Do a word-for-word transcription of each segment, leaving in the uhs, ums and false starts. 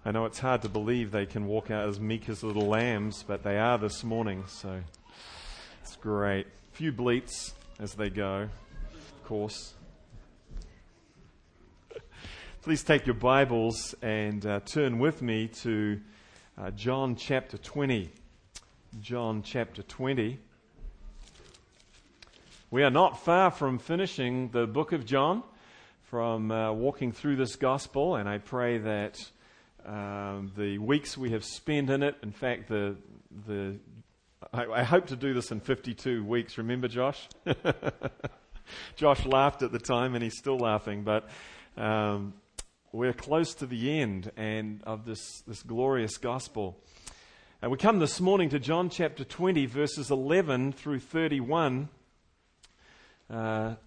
I know it's hard to believe they can walk out as meek as little lambs, but they are this morning, so it's great. A few bleats as they go, of course. Please take your Bibles and uh, turn with me to uh, John chapter twenty. John chapter twenty. We are not far from finishing the book of John, from uh, walking through this gospel, and I pray that um, the weeks we have spent in it, in fact, the the I, I hope to do this in fifty-two weeks. Remember, Josh? Josh laughed at the time, and he's still laughing, but um, we're close to the end and of this this glorious gospel. And we come this morning to John chapter twenty, verses eleven through thirty-one. Uh,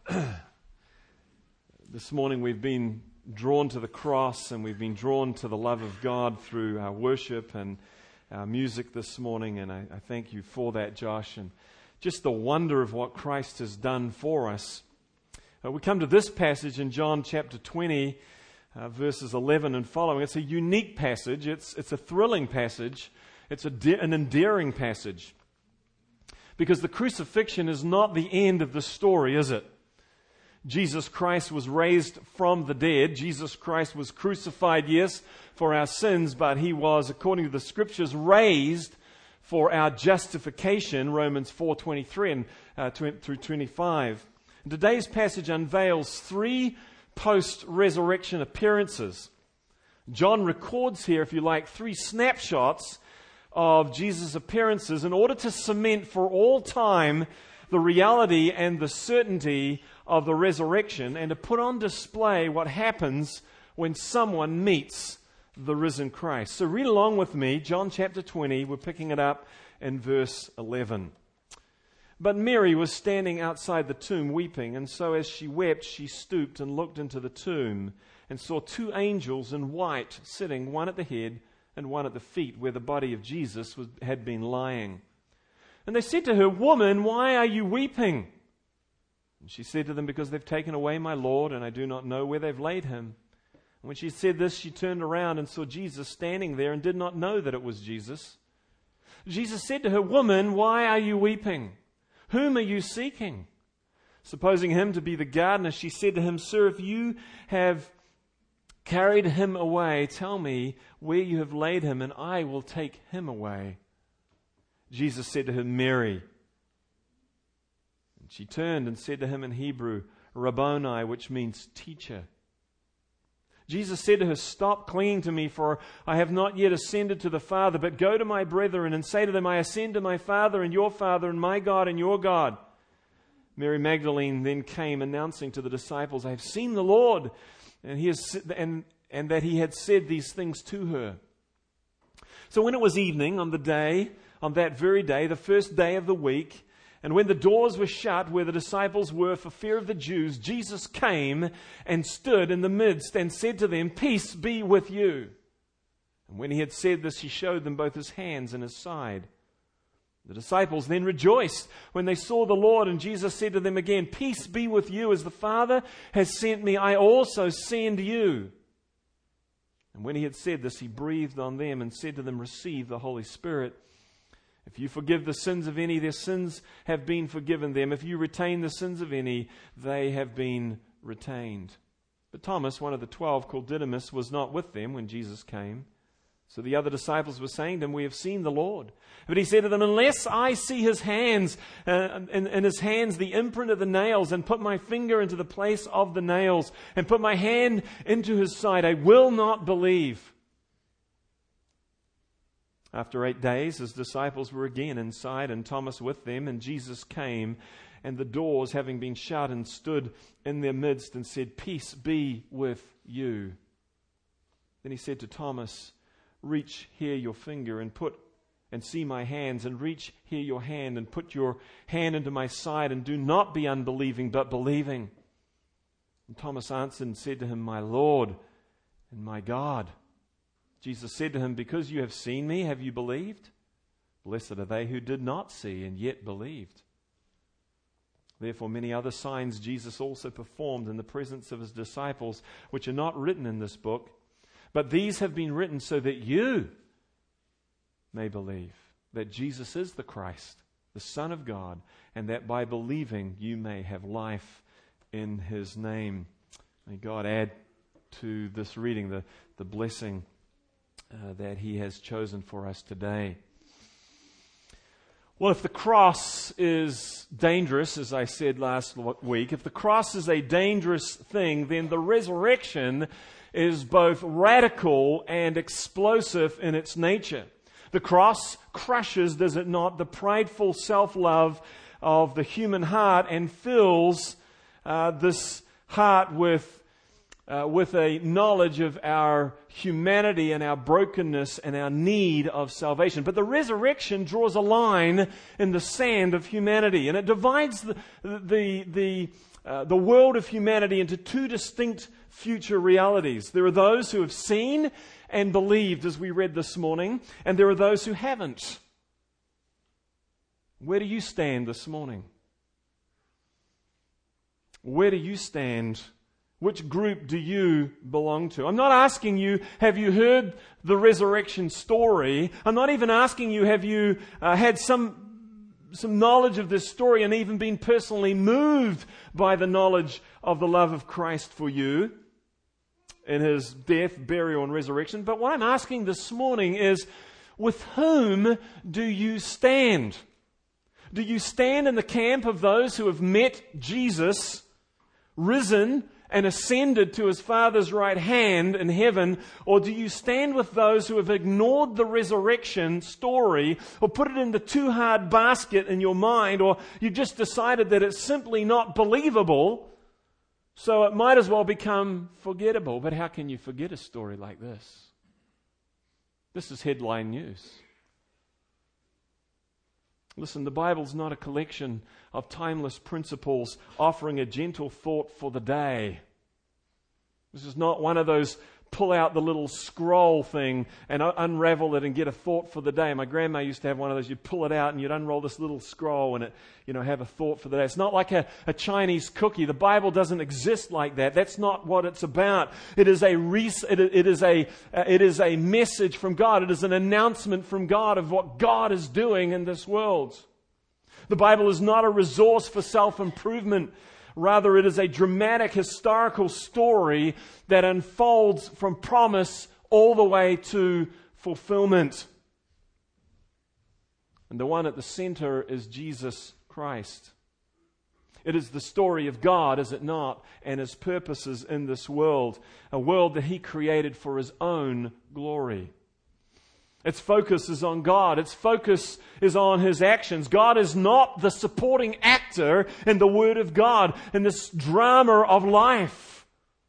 this morning we've been drawn to the cross, and we've been drawn to the love of God through our worship and our music this morning, and I, I thank you for that, Josh, and just the wonder of what Christ has done for us. Uh, we come to this passage in John chapter twenty, uh, verses eleven and following. It's a unique passage. It's it's a thrilling passage. It's a de- an endearing passage. Because the crucifixion is not the end of the story, is it? Jesus Christ was raised from the dead. Jesus Christ was crucified, yes, for our sins, but He was, according to the Scriptures, raised for our justification, Romans four twenty-three and uh, through twenty-five. And today's passage unveils three post-resurrection appearances. John records here, if you like, three snapshots of Jesus' appearances in order to cement for all time the reality and the certainty of the resurrection, and to put on display what happens when someone meets the risen Christ. So read along with me, John chapter twenty, we're picking it up in verse eleven. But Mary was standing outside the tomb weeping, and so as she wept, she stooped and looked into the tomb and saw two angels in white sitting, one at the head and one at the feet, where the body of Jesus was, had been lying. And they said to her, "Woman, why are you weeping?" And she said to them, "Because they've taken away my Lord, and I do not know where they've laid him." And when she said this, she turned around and saw Jesus standing there and did not know that it was Jesus. Jesus said to her, "Woman, why are you weeping? Whom are you seeking?" Supposing him to be the gardener, she said to him, "Sir, if you have carried him away, tell me where you have laid him, and I will take him away." Jesus said to her, "Mary." And she turned and said to him in Hebrew, "Rabboni," which means teacher. Jesus said to her, "Stop clinging to me, for I have not yet ascended to the Father, but go to my brethren and say to them, I ascend to my Father and your Father, and my God and your God." Mary Magdalene then came, announcing to the disciples, "I have seen the Lord," and he has, and, and that he had said these things to her. So when it was evening on the day, on that very day, the first day of the week, and when the doors were shut where the disciples were for fear of the Jews, Jesus came and stood in the midst and said to them, "Peace be with you." And when he had said this, he showed them both his hands and his side. The disciples then rejoiced when they saw the Lord, and Jesus said to them again, "Peace be with you. As the Father has sent me, I also send you." And when he had said this, he breathed on them and said to them, "Receive the Holy Spirit. If you forgive the sins of any, their sins have been forgiven them. If you retain the sins of any, they have been retained." But Thomas, one of the twelve, called Didymus, was not with them when Jesus came. So the other disciples were saying to him, "We have seen the Lord." But he said to them, "Unless I see his hands, uh, in, in his hands the imprint of the nails, and put my finger into the place of the nails, and put my hand into his side, I will not believe." After eight days, his disciples were again inside, and Thomas with them, and Jesus came, and the doors having been shut, and stood in their midst, and said, "Peace be with you." Then he said to Thomas, "Reach here your finger, and put and see my hands, and reach here your hand, and put your hand into my side, and do not be unbelieving, but believing." And Thomas answered and said to him, "My Lord and my God." Jesus said to him, "Because you have seen me, have you believed? Blessed are they who did not see and yet believed." Therefore many other signs Jesus also performed in the presence of his disciples, which are not written in this book. But these have been written so that you may believe that Jesus is the Christ, the Son of God, and that by believing you may have life in His name. May God add to this reading the, the blessing uh, that He has chosen for us today. Well, if the cross is dangerous, as I said last week, if the cross is a dangerous thing, then the resurrection is both radical and explosive in its nature. The cross crushes, does it not, the prideful self-love of the human heart and fills uh, this heart with Uh, with a knowledge of our humanity and our brokenness and our need of salvation. But the resurrection draws a line in the sand of humanity, and it divides the the the, uh, the world of humanity into two distinct future realities. There are those who have seen and believed, as we read this morning, and there are those who haven't. Where do you stand this morning? Where do you stand? Which group do you belong to? I'm not asking you, have you heard the resurrection story? I'm not even asking you, have you uh, had some some knowledge of this story and even been personally moved by the knowledge of the love of Christ for you in His death, burial, and resurrection? But what I'm asking this morning is, with whom do you stand? Do you stand in the camp of those who have met Jesus, risen, and ascended to His Father's right hand in heaven? Or do you stand with those who have ignored the resurrection story, or put it in the too hard basket in your mind, or you've just decided that it's simply not believable, so it might as well become forgettable? But how can you forget a story like this? This is headline news. Listen, the Bible's not a collection of timeless principles offering a gentle thought for the day. This is not one of those pull out the little scroll thing and unravel it and get a thought for the day. My grandma used to have one of those. You'd pull it out and you'd unroll this little scroll and it, you know, have a thought for the day. It's not like a, a Chinese cookie. The Bible doesn't exist like that. That's not what it's about. It is a res- it, it is a uh, it is a message from God. It is an announcement from God of what God is doing in this world. The Bible is not a resource for self-improvement. Rather, it is a dramatic historical story that unfolds from promise all the way to fulfillment. And the one at the center is Jesus Christ. It is the story of God, is it not, and His purposes in this world, a world that He created for His own glory. Its focus is on God. Its focus is on His actions. God is not the supporting actor in the Word of God, in this drama of life.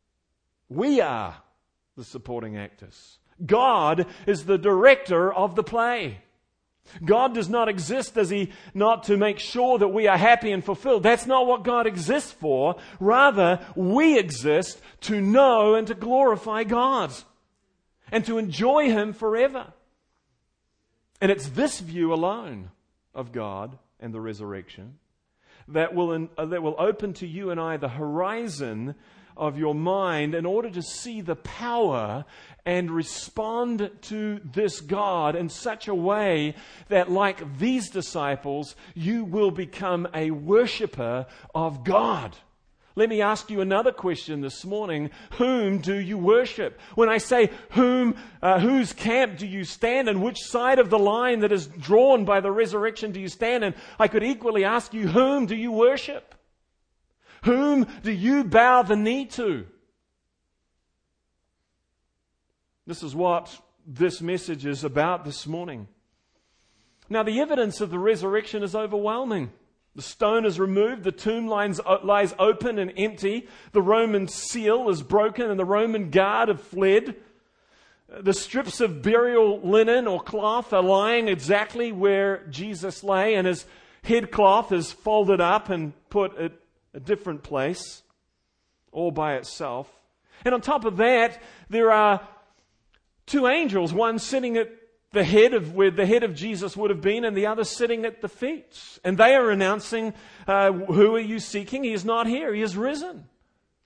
We are the supporting actors. God is the director of the play. God does not exist, does He, not to make sure that we are happy and fulfilled. That's not what God exists for. Rather, we exist to know and to glorify God and to enjoy Him forever. And it's this view alone of God and the resurrection that will in, uh, that will open to you and I the horizon of your mind in order to see the power and respond to this God in such a way that, like these disciples, you will become a worshiper of God. Let me ask you another question this morning. Whom do you worship? When I say whom, uh, whose camp do you stand in? Which side of the line that is drawn by the resurrection do you stand in? I could equally ask you, whom do you worship? Whom do you bow the knee to? This is what this message is about this morning. Now, the evidence of the resurrection is overwhelming. The stone is removed, the tomb lies, lies open and empty, the Roman seal is broken and the Roman guard have fled. The strips of burial linen or cloth are lying exactly where Jesus lay, and His headcloth is folded up and put at a different place, all by itself. And on top of that, there are two angels, one sitting at the head of where the head of Jesus would have been, and the other sitting at the feet. And they are announcing, uh, who are you seeking? He is not here. He is risen.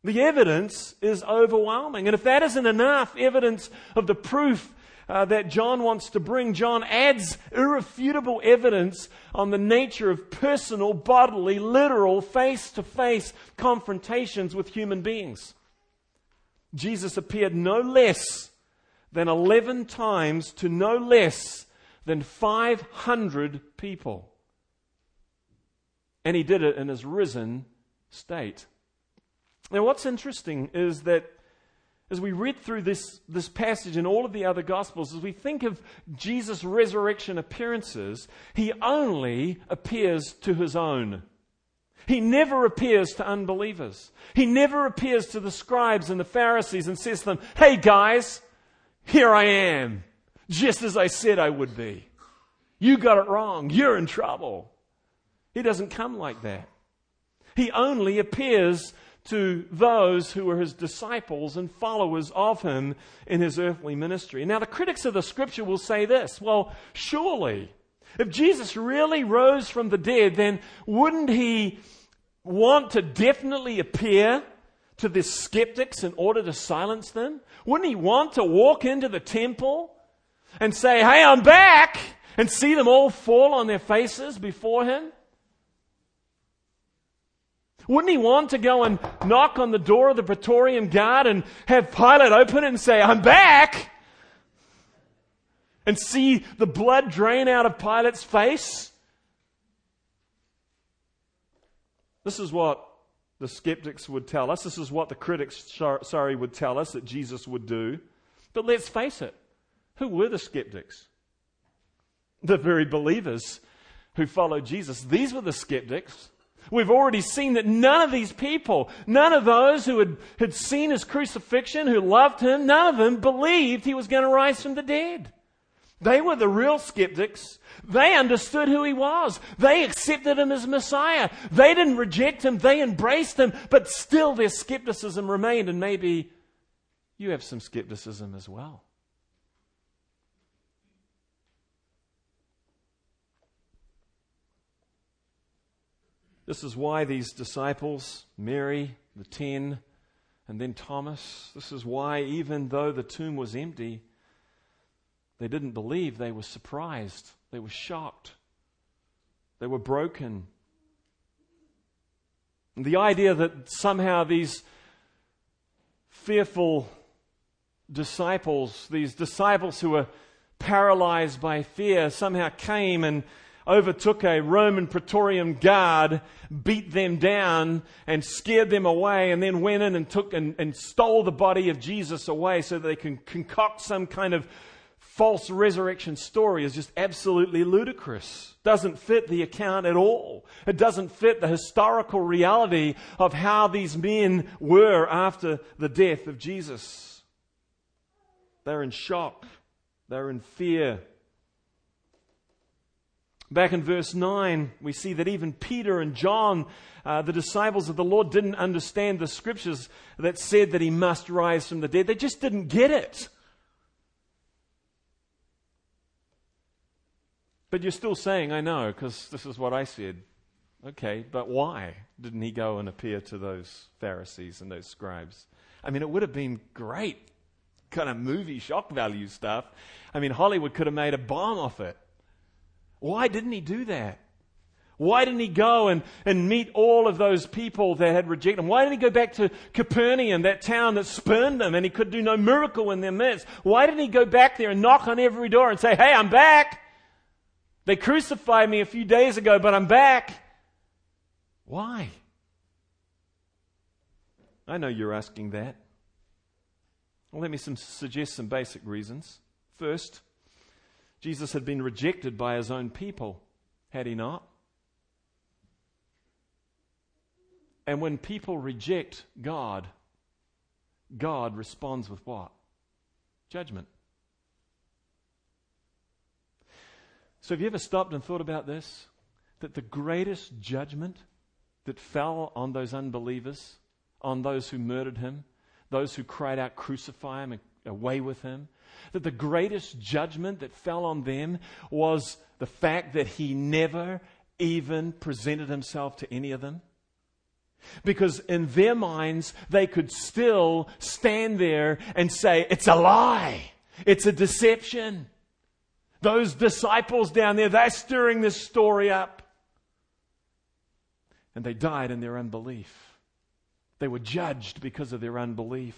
The evidence is overwhelming. And if that isn't enough evidence of the proof uh, that John wants to bring, John adds irrefutable evidence on the nature of personal, bodily, literal, face-to-face confrontations with human beings. Jesus appeared no less than eleven times to no less than five hundred people. And he did it in his risen state. Now, what's interesting is that as we read through this, this passage and all of the other Gospels, as we think of Jesus' resurrection appearances, he only appears to his own. He never appears to unbelievers. He never appears to the scribes and the Pharisees and says to them, "Hey guys, here I am, just as I said I would be. You got it wrong. You're in trouble." He doesn't come like that. He only appears to those who are his disciples and followers of him in his earthly ministry. Now, the critics of the Scripture will say this: well, surely, if Jesus really rose from the dead, then wouldn't he want to definitely appear to the skeptics in order to silence them? Wouldn't he want to walk into the temple and say, "Hey, I'm back," and see them all fall on their faces before him? Wouldn't he want to go and knock on the door of the Praetorian Guard and have Pilate open it and say, "I'm back," and see the blood drain out of Pilate's face? This is what the skeptics would tell us. This is what the critics, sorry, would tell us that Jesus would do. But let's face it, who were the skeptics? The very believers who followed Jesus. These were the skeptics. We've already seen that none of these people, none of those who had, had seen his crucifixion, who loved him, none of them believed he was going to rise from the dead. They were the real skeptics. They understood who he was. They accepted him as Messiah. They didn't reject him. They embraced him. But still their skepticism remained. And maybe you have some skepticism as well. This is why these disciples, Mary, the ten, and then Thomas, this is why even though the tomb was empty, they didn't believe. They were surprised. They were shocked. They were broken. And the idea that somehow these fearful disciples, these disciples who were paralyzed by fear, somehow came and overtook a Roman Praetorian Guard, beat them down and scared them away, and then went in and took and, and stole the body of Jesus away so that they can concoct some kind of false resurrection story is just absolutely ludicrous. Doesn't fit the account at all. It doesn't fit the historical reality of how these men were after the death of Jesus. They're in shock. They're in fear. Back in verse nine, we see that even Peter and John, uh, the disciples of the Lord, didn't understand the scriptures that said that he must rise from the dead. They just didn't get it. But you're still saying, "I know, because this is what I said." Okay, but why didn't he go and appear to those Pharisees and those scribes? I mean, it would have been great kind of movie shock value stuff. I mean, Hollywood could have made a bomb off it. Why didn't he do that? Why didn't he go and, and meet all of those people that had rejected him? Why didn't he go back to Capernaum, that town that spurned him, and he could do no miracle in their midst? Why didn't he go back there and knock on every door and say, "Hey, I'm back. They crucified me a few days ago, but I'm back"? Why? I know you're asking that. Well, let me some, suggest some basic reasons. First, Jesus had been rejected by his own people, had he not? And when people reject God, God responds with what? Judgment. So have you ever stopped and thought about this? That the greatest judgment that fell on those unbelievers, on those who murdered him, those who cried out, "Crucify him," and away with him, that the greatest judgment that fell on them was the fact that he never even presented himself to any of them. Because in their minds, they could still stand there and say, it's a lie. It's a deception. Those disciples down there, they're stirring this story up. And they died in their unbelief. They were judged because of their unbelief.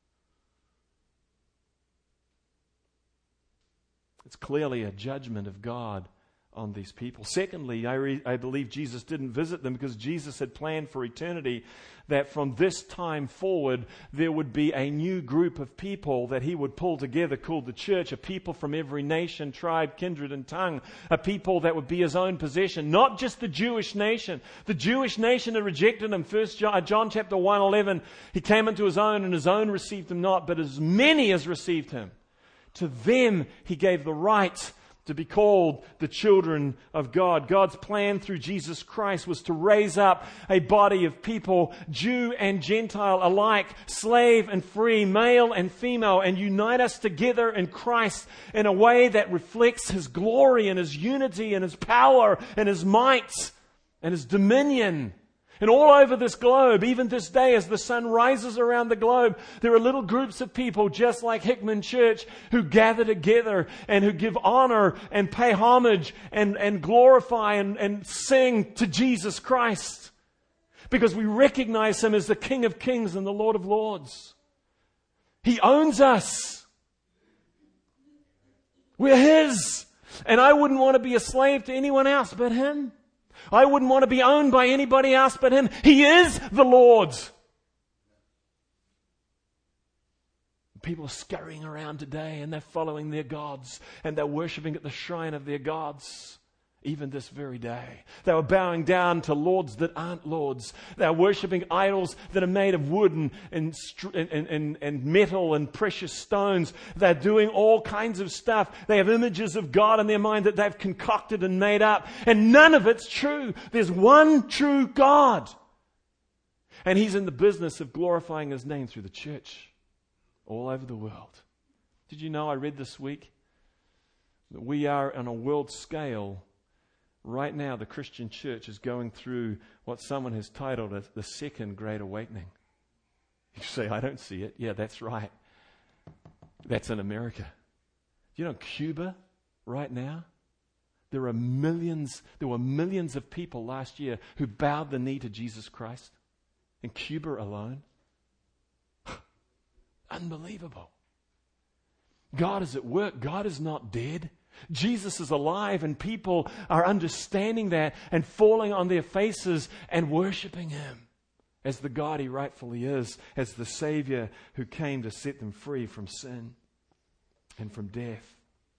It's clearly a judgment of God on these people. Secondly, I, re- I believe Jesus didn't visit them because Jesus had planned for eternity that from this time forward there would be a new group of people that he would pull together called the church, a people from every nation, tribe, kindred, and tongue, a people that would be his own possession, not just the Jewish nation. The Jewish nation had rejected him. First John, John chapter one eleven, he came into his own and his own received him not, but as many as received him, to them he gave the right to be called the children of God. God's plan through Jesus Christ was to raise up a body of people, Jew and Gentile alike, slave and free, male and female, and unite us together in Christ in a way that reflects His glory and His unity and His power and His might and His dominion. And all over this globe, even this day, as the sun rises around the globe, there are little groups of people just like Hickman Church who gather together and who give honor and pay homage and, and glorify and, and sing to Jesus Christ. Because we recognize Him as the King of Kings and the Lord of Lords. He owns us. We're His. And I wouldn't want to be a slave to anyone else but Him. I wouldn't want to be owned by anybody else but Him. He is the Lord's. People are scurrying around today and they're following their gods and they're worshipping at the shrine of their gods. Even this very day. They were bowing down to lords that aren't lords. They're worshipping idols that are made of wood and, and, and, and, and metal and precious stones. They're doing all kinds of stuff. They have images of God in their mind that they've concocted and made up. And none of it's true. There's one true God. And He's in the business of glorifying His name through the church all over the world. Did you know, I read this week that we are on a world scale. Right now, the Christian church is going through what someone has titled as the Second Great Awakening. You say, I don't see it. Yeah, that's right. That's in America. You know, Cuba, right now, there are millions, there were millions of people last year who bowed the knee to Jesus Christ. In Cuba alone. Unbelievable. God is at work. God is not dead. Jesus is alive and people are understanding that and falling on their faces and worshiping Him as the God He rightfully is, as the Savior who came to set them free from sin and from death.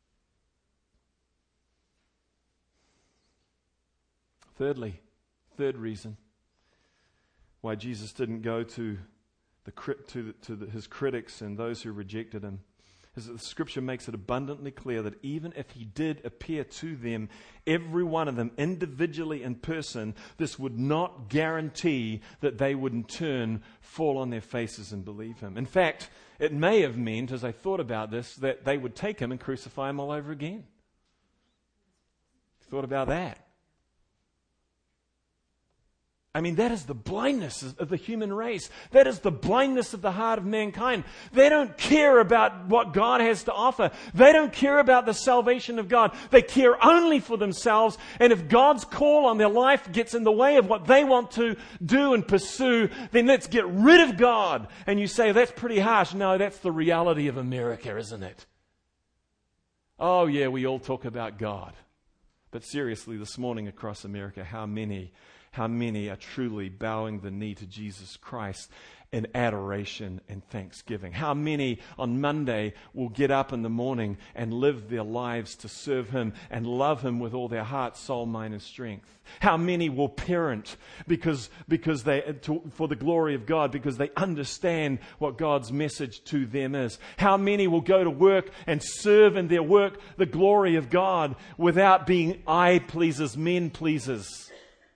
Thirdly, third reason why Jesus didn't go to the to, the, to the, His critics and those who rejected Him is that the Scripture makes it abundantly clear that even if He did appear to them, every one of them individually in person, this would not guarantee that they would in turn fall on their faces and believe Him. In fact, it may have meant, as I thought about this, that they would take Him and crucify Him all over again. Thought about that. I mean, that is the blindness of the human race. That is the blindness of the heart of mankind. They don't care about what God has to offer. They don't care about the salvation of God. They care only for themselves. And if God's call on their life gets in the way of what they want to do and pursue, then let's get rid of God. And you say, that's pretty harsh. No, that's the reality of America, isn't it? Oh, yeah, we all talk about God. But seriously, this morning across America, how many How many are truly bowing the knee to Jesus Christ in adoration and thanksgiving? How many on Monday will get up in the morning and live their lives to serve Him and love Him with all their heart, soul, mind, and strength? How many will parent because, because they, to, for the glory of God, because they understand what God's message to them is? How many will go to work and serve in their work the glory of God without being eye pleasers, men pleasers?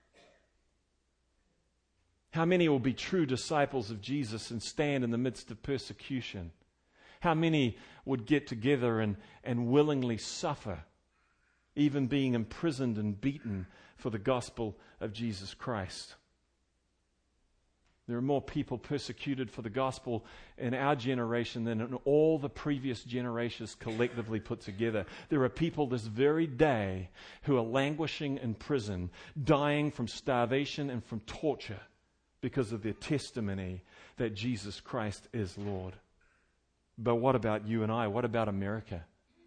How many will be true disciples of Jesus and stand in the midst of persecution? How many would get together and, and willingly suffer, even being imprisoned and beaten for the gospel of Jesus Christ? There are more people persecuted for the gospel in our generation than in all the previous generations collectively put together. There are people this very day who are languishing in prison, dying from starvation and from torture because of their testimony that Jesus Christ is Lord. But what about you and I? What about America?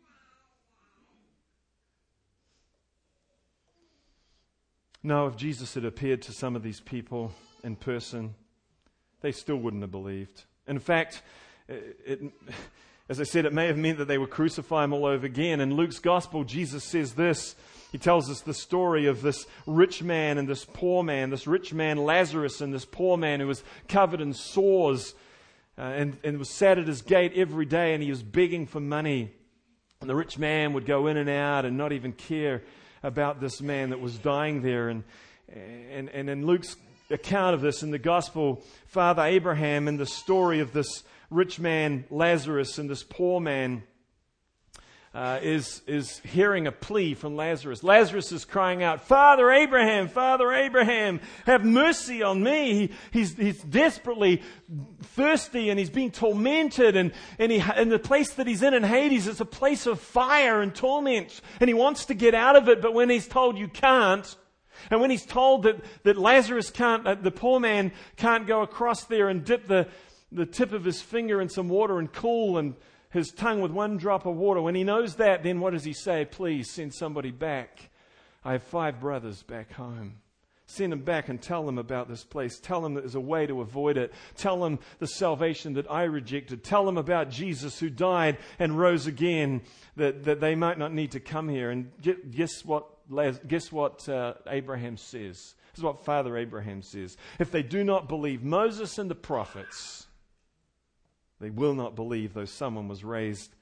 No, if Jesus had appeared to some of these people in person, they still wouldn't have believed. In fact, it, it, as I said, it may have meant that they would crucify him all over again. In Luke's gospel, Jesus says this. He tells us the story of this rich man and this poor man, this rich man Lazarus and this poor man who was covered in sores uh, and, and was sat at his gate every day, and he was begging for money. And the rich man would go in and out and not even care about this man that was dying there. And, and, and in Luke's account of this in the gospel, Father Abraham, in the story of this rich man Lazarus and this poor man, uh, is is hearing a plea from Lazarus. Lazarus is crying out, "Father Abraham, Father Abraham, have mercy on me." He, he's he's desperately thirsty and he's being tormented, and and he and the place that he's in in Hades is a place of fire and torment, and he wants to get out of it, but when he's told you can't. And when he's told that, that Lazarus can't, uh, the poor man can't go across there and dip the, the tip of his finger in some water and cool and his tongue with one drop of water, when he knows that, then what does he say? "Please send somebody back. I have five brothers back home. Send them back and tell them about this place. Tell them that there's a way to avoid it. Tell them the salvation that I rejected. Tell them about Jesus who died and rose again, that, that they might not need to come here." And guess what? Guess what uh, Abraham says? This is what Father Abraham says. If they do not believe Moses and the prophets, they will not believe though someone was raised.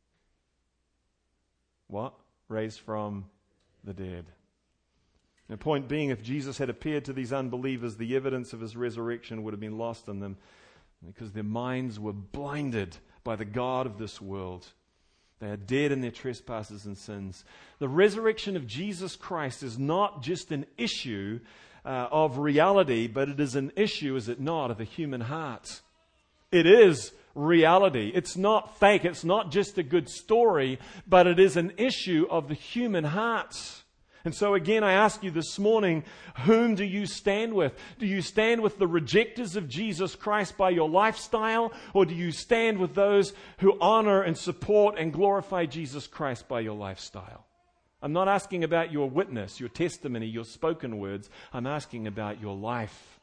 What? Raised from the dead. The point being, if Jesus had appeared to these unbelievers, the evidence of his resurrection would have been lost in them because their minds were blinded by the God of this world. They are dead in their trespasses and sins. The resurrection of Jesus Christ is not just an issue uh, of reality, but it is an issue, is it not, of the human heart. It is reality. It's not fake. It's not just a good story, but it is an issue of the human heart. And so again, I ask you this morning, whom do you stand with? Do you stand with the rejectors of Jesus Christ by your lifestyle, or do you stand with those who honor and support and glorify Jesus Christ by your lifestyle? I'm not asking about your witness, your testimony, your spoken words. I'm asking about your life.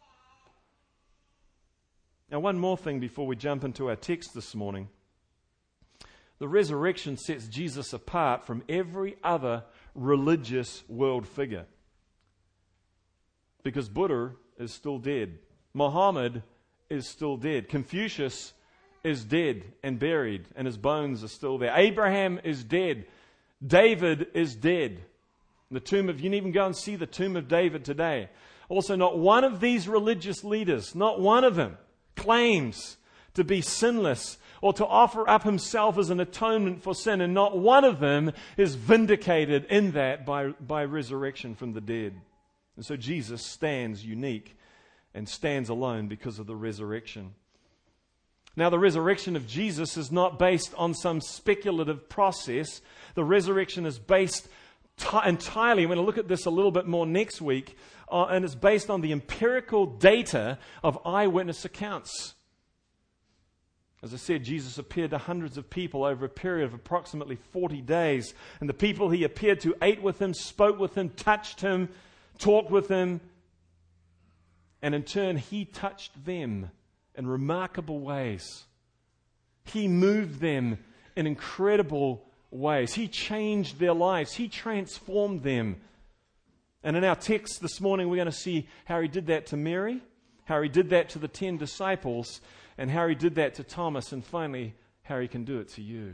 Now, one more thing before we jump into our text this morning. The resurrection sets Jesus apart from every other religious world figure. Because Buddha is still dead. Muhammad is still dead. Confucius is dead and buried, and his bones are still there. Abraham is dead. David is dead. The tomb of, you can even go and see the tomb of David today. Also, not one of these religious leaders, not one of them, claims to be sinless or to offer up himself as an atonement for sin, and not one of them is vindicated in that by, by resurrection from the dead. And so Jesus stands unique and stands alone because of the resurrection. Now, the resurrection of Jesus is not based on some speculative process. The resurrection is based t- entirely, I'm going to look at this a little bit more next week, uh, and it's based on the empirical data of eyewitness accounts. As I said, Jesus appeared to hundreds of people over a period of approximately forty days. And the people he appeared to ate with him, spoke with him, touched him, talked with him. And in turn, he touched them in remarkable ways. He moved them in incredible ways. He changed their lives. He transformed them. And in our text this morning, we're going to see how he did that to Mary, how he did that to the ten disciples, and how he did that to Thomas, and finally, how he can do it to you.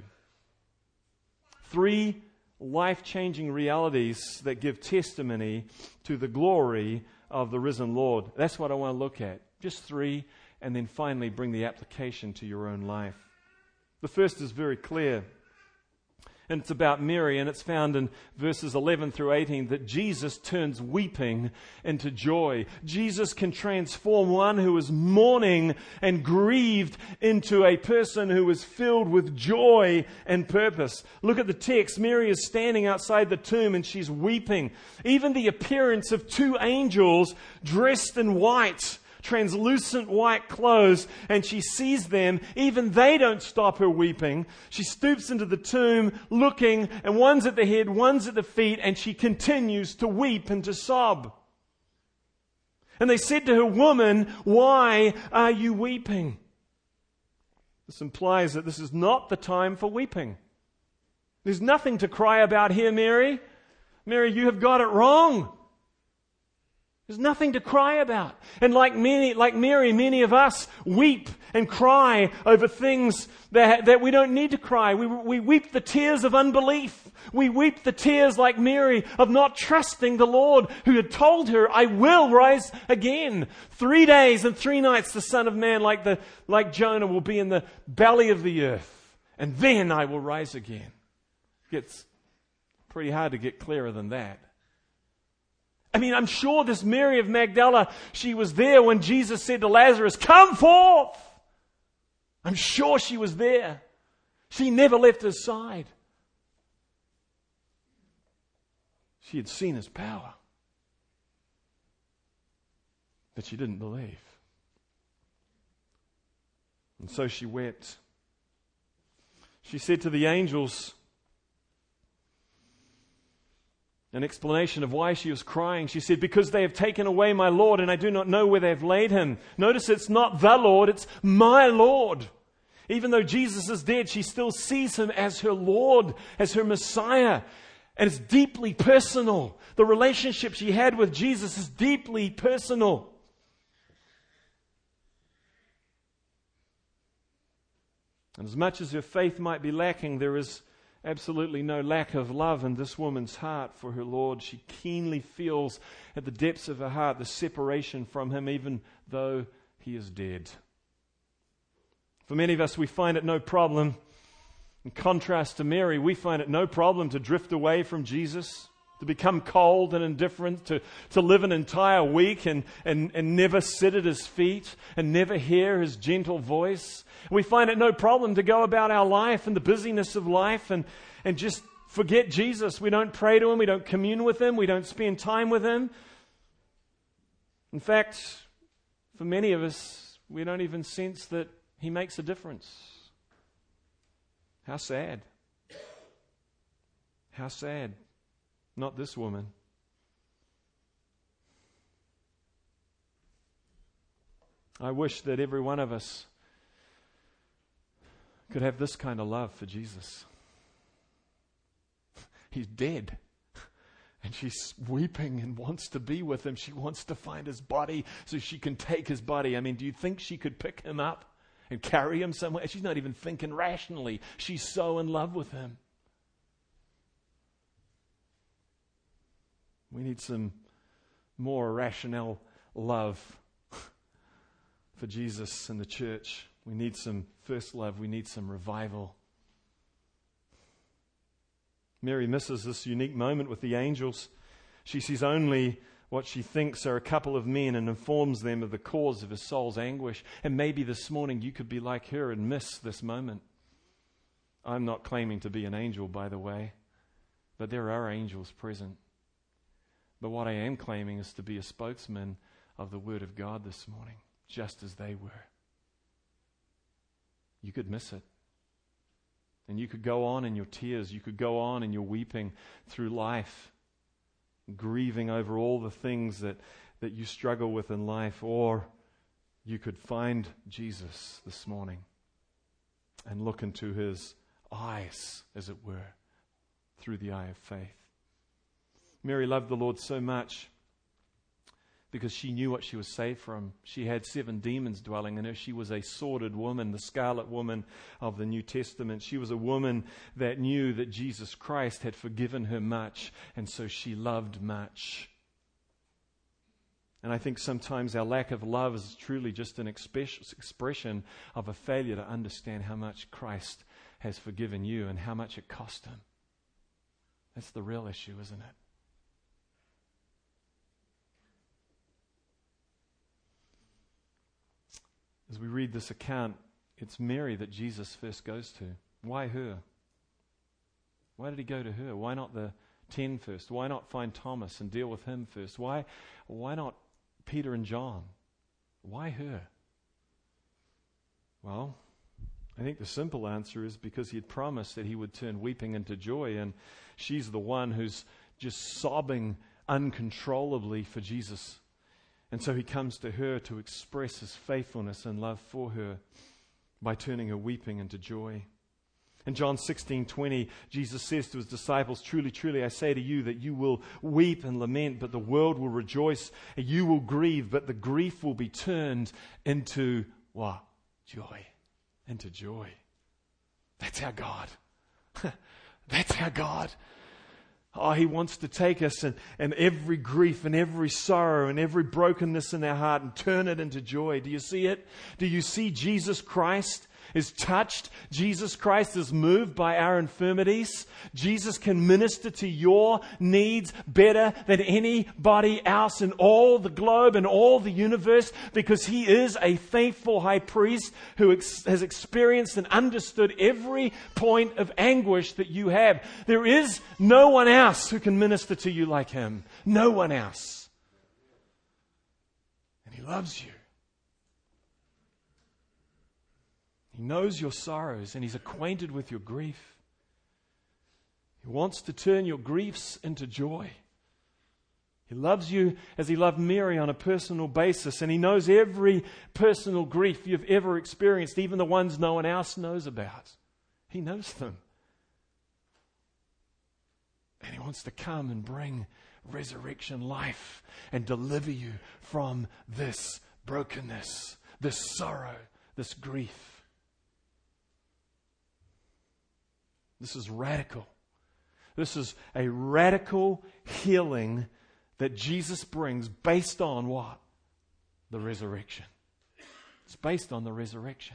Three life-changing realities that give testimony to the glory of the risen Lord. That's what I want to look at. Just three, and then finally bring the application to your own life. The first is very clear. and it's about Mary, and it's found in verses eleven through eighteen that Jesus turns weeping into joy. Jesus can transform one who is mourning and grieved into a person who is filled with joy and purpose. Look at the text. Mary is standing outside the tomb and she's weeping. Even the appearance of two angels dressed in white, translucent white clothes, and she sees them. Even they don't stop her weeping. She stoops into the tomb looking, and one's at the head, one's at the feet, and she continues to weep and to sob. And they said to her, "Woman, why are you weeping?" This implies that this is not the time for weeping. There's nothing to cry about here, Mary. Mary, you have got it wrong. There's nothing to cry about. And like many, like Mary, many of us weep and cry over things that, that we don't need to cry. We, we weep the tears of unbelief. We weep the tears, like Mary, of not trusting the Lord who had told her, "I will rise again. Three days and three nights the Son of Man, like, the, like Jonah, will be in the belly of the earth. And then I will rise again." It's pretty hard to get clearer than that. I mean, I'm sure this Mary of Magdala, she was there when Jesus said to Lazarus, "Come forth." I'm sure she was there. She never left his side. She had seen his power. But she didn't believe. And so she wept. She said to the angels, an explanation of why she was crying. She said, "Because they have taken away my Lord, and I do not know where they have laid him." Notice it's not the Lord, it's my Lord. Even though Jesus is dead, she still sees him as her Lord, as her Messiah. And it's deeply personal. The relationship she had with Jesus is deeply personal. And as much as her faith might be lacking, there is absolutely no lack of love in this woman's heart for her Lord. She keenly feels at the depths of her heart the separation from him, even though he is dead. For many of us, we find it no problem. In contrast to Mary, we find it no problem to drift away from Jesus, to become cold and indifferent, to, to live an entire week and, and, and never sit at his feet and never hear his gentle voice. We find it no problem to go about our life and the busyness of life and, and just forget Jesus. We don't pray to him, we don't commune with him, we don't spend time with him. In fact, for many of us, we don't even sense that he makes a difference. How sad. How sad. Not this woman. I wish that every one of us could have this kind of love for Jesus. He's dead. And she's weeping and wants to be with him. She wants to find his body so she can take his body. I mean, do you think she could pick him up and carry him somewhere? She's not even thinking rationally. She's so in love with him. We need some more rational love for Jesus and the church. We need some first love. We need some revival. Mary misses this unique moment with the angels. She sees only what she thinks are a couple of men and informs them of the cause of her soul's anguish. And maybe this morning you could be like her and miss this moment. I'm not claiming to be an angel, by the way, but there are angels present. But what I am claiming is to be a spokesman of the Word of God this morning, just as they were. You could miss it. And you could go on in your tears. You could go on in your weeping through life, grieving over all the things that, that you struggle with in life. Or you could find Jesus this morning and look into his eyes, as it were, through the eye of faith. Mary loved the Lord so much because she knew what she was saved from. She had seven demons dwelling in her. She was a sordid woman, the scarlet woman of the New Testament. She was a woman that knew that Jesus Christ had forgiven her much, and so she loved much. And I think sometimes our lack of love is truly just an expression of a failure to understand how much Christ has forgiven you and how much it cost him. That's the real issue, isn't it? As we read this account, it's Mary that Jesus first goes to. Why her? Why did he go to her? Why not the ten first? Why not find Thomas and deal with him first? Why, why not Peter and John? Why her? Well, I think the simple answer is because he had promised that he would turn weeping into joy, and she's the one who's just sobbing uncontrollably for Jesus. And so he comes to her to express his faithfulness and love for her by turning her weeping into joy. In John sixteen twenty, Jesus says to his disciples, "Truly, truly, I say to you that you will weep and lament, but the world will rejoice. And you will grieve, but the grief will be turned into what? Joy. Into joy." That's our God. That's our God. Oh, he wants to take us and, and every grief and every sorrow and every brokenness in our heart and turn it into joy. Do you see it? Do you see Jesus Christ is touched? Jesus Christ is moved by our infirmities. Jesus can minister to your needs better than anybody else in all the globe and all the universe, because he is a faithful high priest who ex- has experienced and understood every point of anguish that you have. There is no one else who can minister to you like him. No one else. And he loves you. He knows your sorrows and he's acquainted with your grief. He wants to turn your griefs into joy. He loves you as he loved Mary on a personal basis, and he knows every personal grief you've ever experienced, even the ones no one else knows about. He knows them. And he wants to come and bring resurrection life and deliver you from this brokenness, this sorrow, this grief. This is radical. This is a radical healing that Jesus brings based on what? The resurrection. It's based on the resurrection.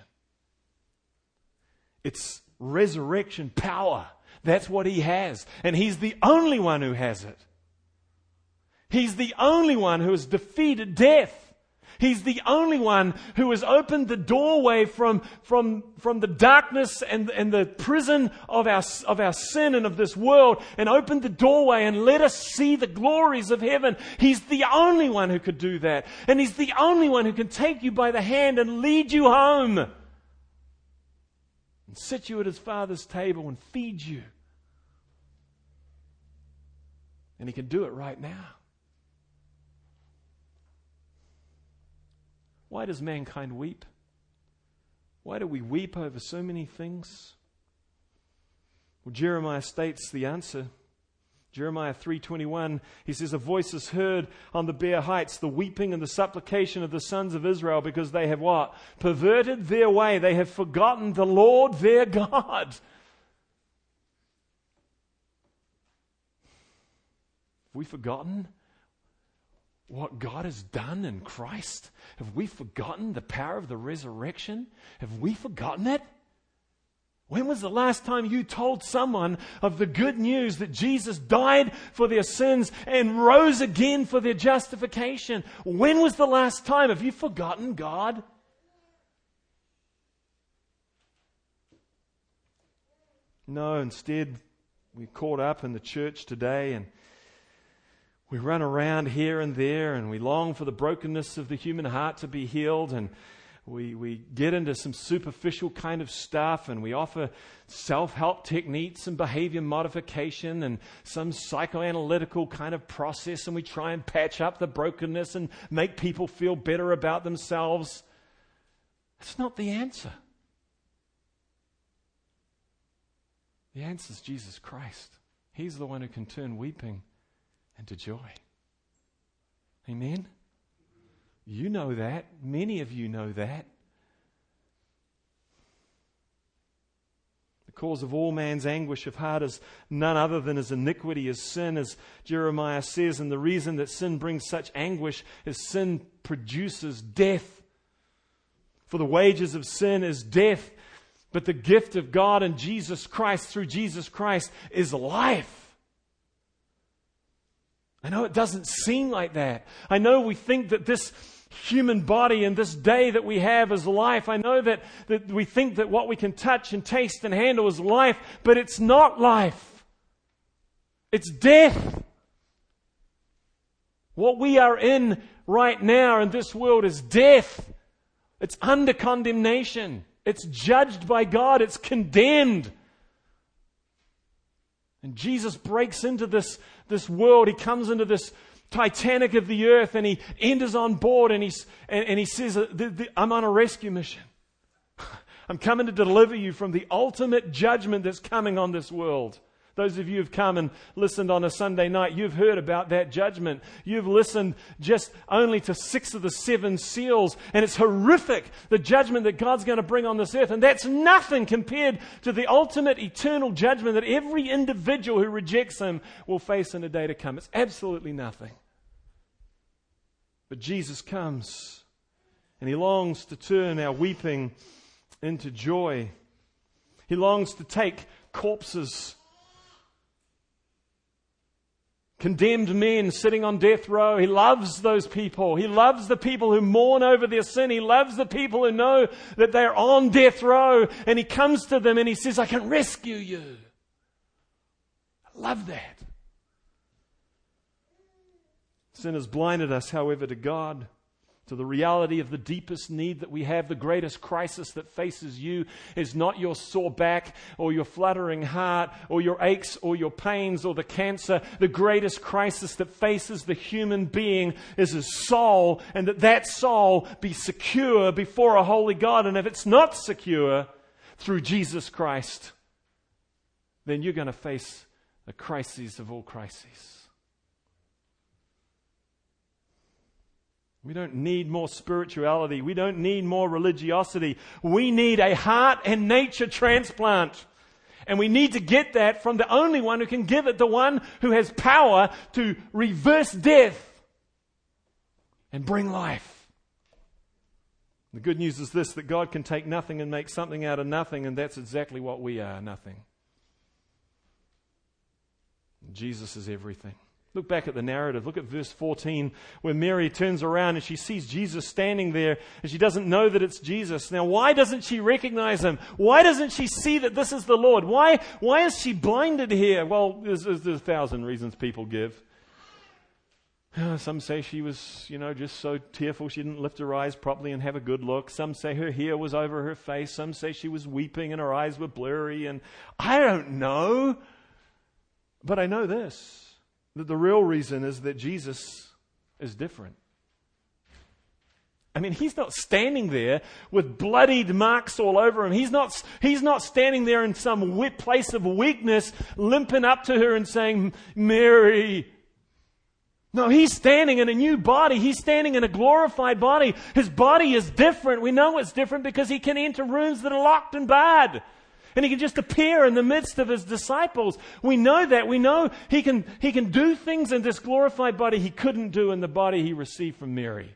It's resurrection power. That's what he has. And he's the only one who has it. He's the only one who has defeated death. He's the only one who has opened the doorway from, from, from the darkness and, and the prison of our, of our sin and of this world, and opened the doorway and let us see the glories of heaven. He's the only one who could do that. And he's the only one who can take you by the hand and lead you home and sit you at his Father's table and feed you. And he can do it right now. Why does mankind weep? Why do we weep over so many things? Well, Jeremiah states the answer. Jeremiah three twenty-one, he says, "A voice is heard on the bare heights, the weeping and the supplication of the sons of Israel, because they have what? Perverted their way. They have forgotten the Lord their God." Have we forgotten what God has done in Christ? Have we forgotten the power of the resurrection? Have we forgotten it? When was the last time you told someone of the good news that Jesus died for their sins and rose again for their justification? When was the last time? Have you forgotten God? No, instead, we're caught up in the church today and we run around here and there and we long for the brokenness of the human heart to be healed, and we, we get into some superficial kind of stuff, and we offer self-help techniques and behavior modification and some psychoanalytical kind of process, and we try and patch up the brokenness and make people feel better about themselves. That's not the answer. The answer is Jesus Christ. He's the one who can turn weeping into joy. Amen? You know that. Many of you know that. The cause of all man's anguish of heart is none other than his iniquity, his sin, as Jeremiah says. And the reason that sin brings such anguish is sin produces death. For the wages of sin is death. But the gift of God in Jesus Christ, through Jesus Christ, is life. I know it doesn't seem like that. I know we think that this human body and this day that we have is life. I know that, that we think that what we can touch and taste and handle is life, but it's not life. It's death. What we are in right now in this world is death. It's under condemnation. It's judged by God. It's condemned. And Jesus breaks into this, this world. He comes into this Titanic of the earth, and he enters on board, and, he's, and, and he says, I'm on a rescue mission. I'm coming to deliver you from the ultimate judgment that's coming on this world. Those of you who've come and listened on a Sunday night, you've heard about that judgment. You've listened just only to six of the seven seals, and it's horrific, the judgment that God's going to bring on this earth. And that's nothing compared to the ultimate eternal judgment that every individual who rejects Him will face in a day to come. It's absolutely nothing. But Jesus comes, and He longs to turn our weeping into joy. He longs to take corpses, condemned men sitting on death row. He loves those people. He loves the people who mourn over their sin. He loves the people who know that they're on death row. And He comes to them and He says, I can rescue you. I love that. Sin has blinded us, however, to God, to the reality of the deepest need that we have. The greatest crisis that faces you is not your sore back or your fluttering heart or your aches or your pains or the cancer. The greatest crisis that faces the human being is his soul, and that that soul be secure before a holy God. And if it's not secure through Jesus Christ, then you're going to face the crisis of all crises. We don't need more spirituality. We don't need more religiosity. We need a heart and nature transplant. And we need to get that from the only one who can give it, the one who has power to reverse death and bring life. The good news is this, that God can take nothing and make something out of nothing, and that's exactly what we are, nothing. Jesus is everything. Look back at the narrative. Look at verse fourteen, where Mary turns around and she sees Jesus standing there, and she doesn't know that it's Jesus. Now, why doesn't she recognize Him? Why doesn't she see that this is the Lord? Why, why is she blinded here? Well, there's, there's a thousand reasons people give. Some say she was, you know, just so tearful she didn't lift her eyes properly and have a good look. Some say her hair was over her face. Some say she was weeping and her eyes were blurry. And I don't know. But I know this. That the real reason is that Jesus is different. I mean, He's not standing there with bloodied marks all over Him. He's not, he's not standing there in some wet place of weakness, limping up to her and saying, Mary. No, He's standing in a new body. He's standing in a glorified body. His body is different. We know it's different because He can enter rooms that are locked and barred. And He can just appear in the midst of His disciples. We know that. We know He can, he can do things in this glorified body He couldn't do in the body He received from Mary.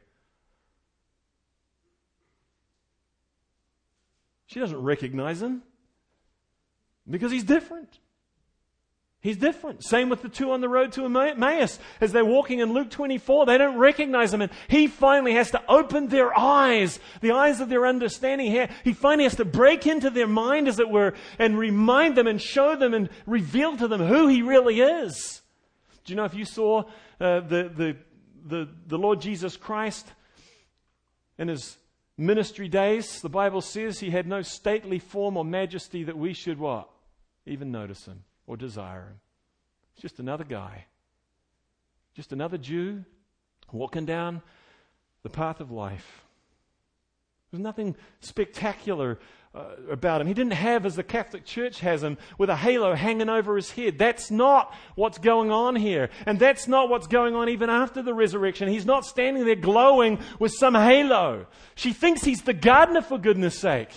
She doesn't recognize Him because He's different. He's different. Same with the two on the road to Emmaus. As they're walking in Luke twenty-four, they don't recognize Him. And He finally has to open their eyes, the eyes of their understanding. He finally has to break into their mind, as it were, and remind them and show them and reveal to them who He really is. Do you know, if you saw uh, the, the, the, the Lord Jesus Christ in His ministry days, the Bible says He had no stately form or majesty that we should what? Even notice Him or desire Him. It's just another guy. Just another Jew walking down the path of life. There's nothing spectacular uh, about Him. He didn't have, as the Catholic Church has Him, with a halo hanging over His head. That's not what's going on here. And that's not what's going on even after the resurrection. He's not standing there glowing with some halo. She thinks He's the gardener, for goodness sake.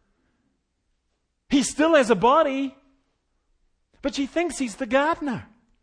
He still has a body, but she thinks He's the gardener.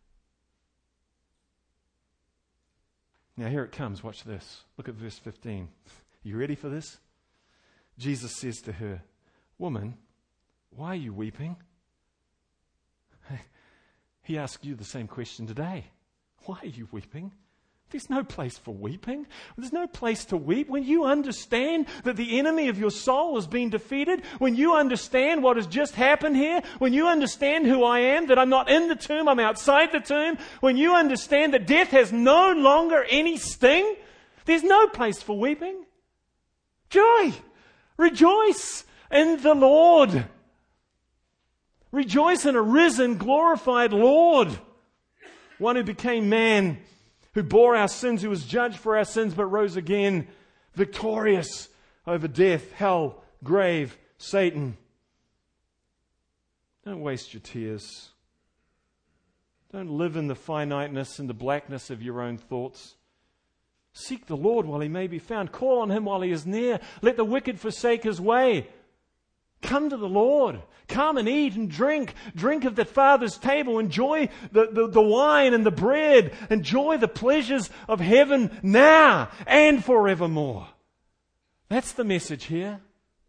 Now here it comes. Watch this. Look at verse fifteen. You ready for this? Jesus says to her, "Woman, why are you weeping?" He asks you the same question today. Why are you weeping? There's no place for weeping. There's no place to weep. When you understand that the enemy of your soul has been defeated, when you understand what has just happened here, when you understand who I am, that I'm not in the tomb, I'm outside the tomb, when you understand that death has no longer any sting, there's no place for weeping. Joy! Rejoice in the Lord. Rejoice in a risen, glorified Lord. One who became man, who bore our sins, who was judged for our sins, but rose again, victorious over death, hell, grave, Satan. Don't waste your tears. Don't live in the finiteness and the blackness of your own thoughts. Seek the Lord while he may be found. Call on him while he is near. Let the wicked forsake his way. Come to the Lord. Come and eat and drink. Drink of the Father's table. Enjoy the, the, the wine and the bread. Enjoy the pleasures of heaven now and forevermore. That's the message here.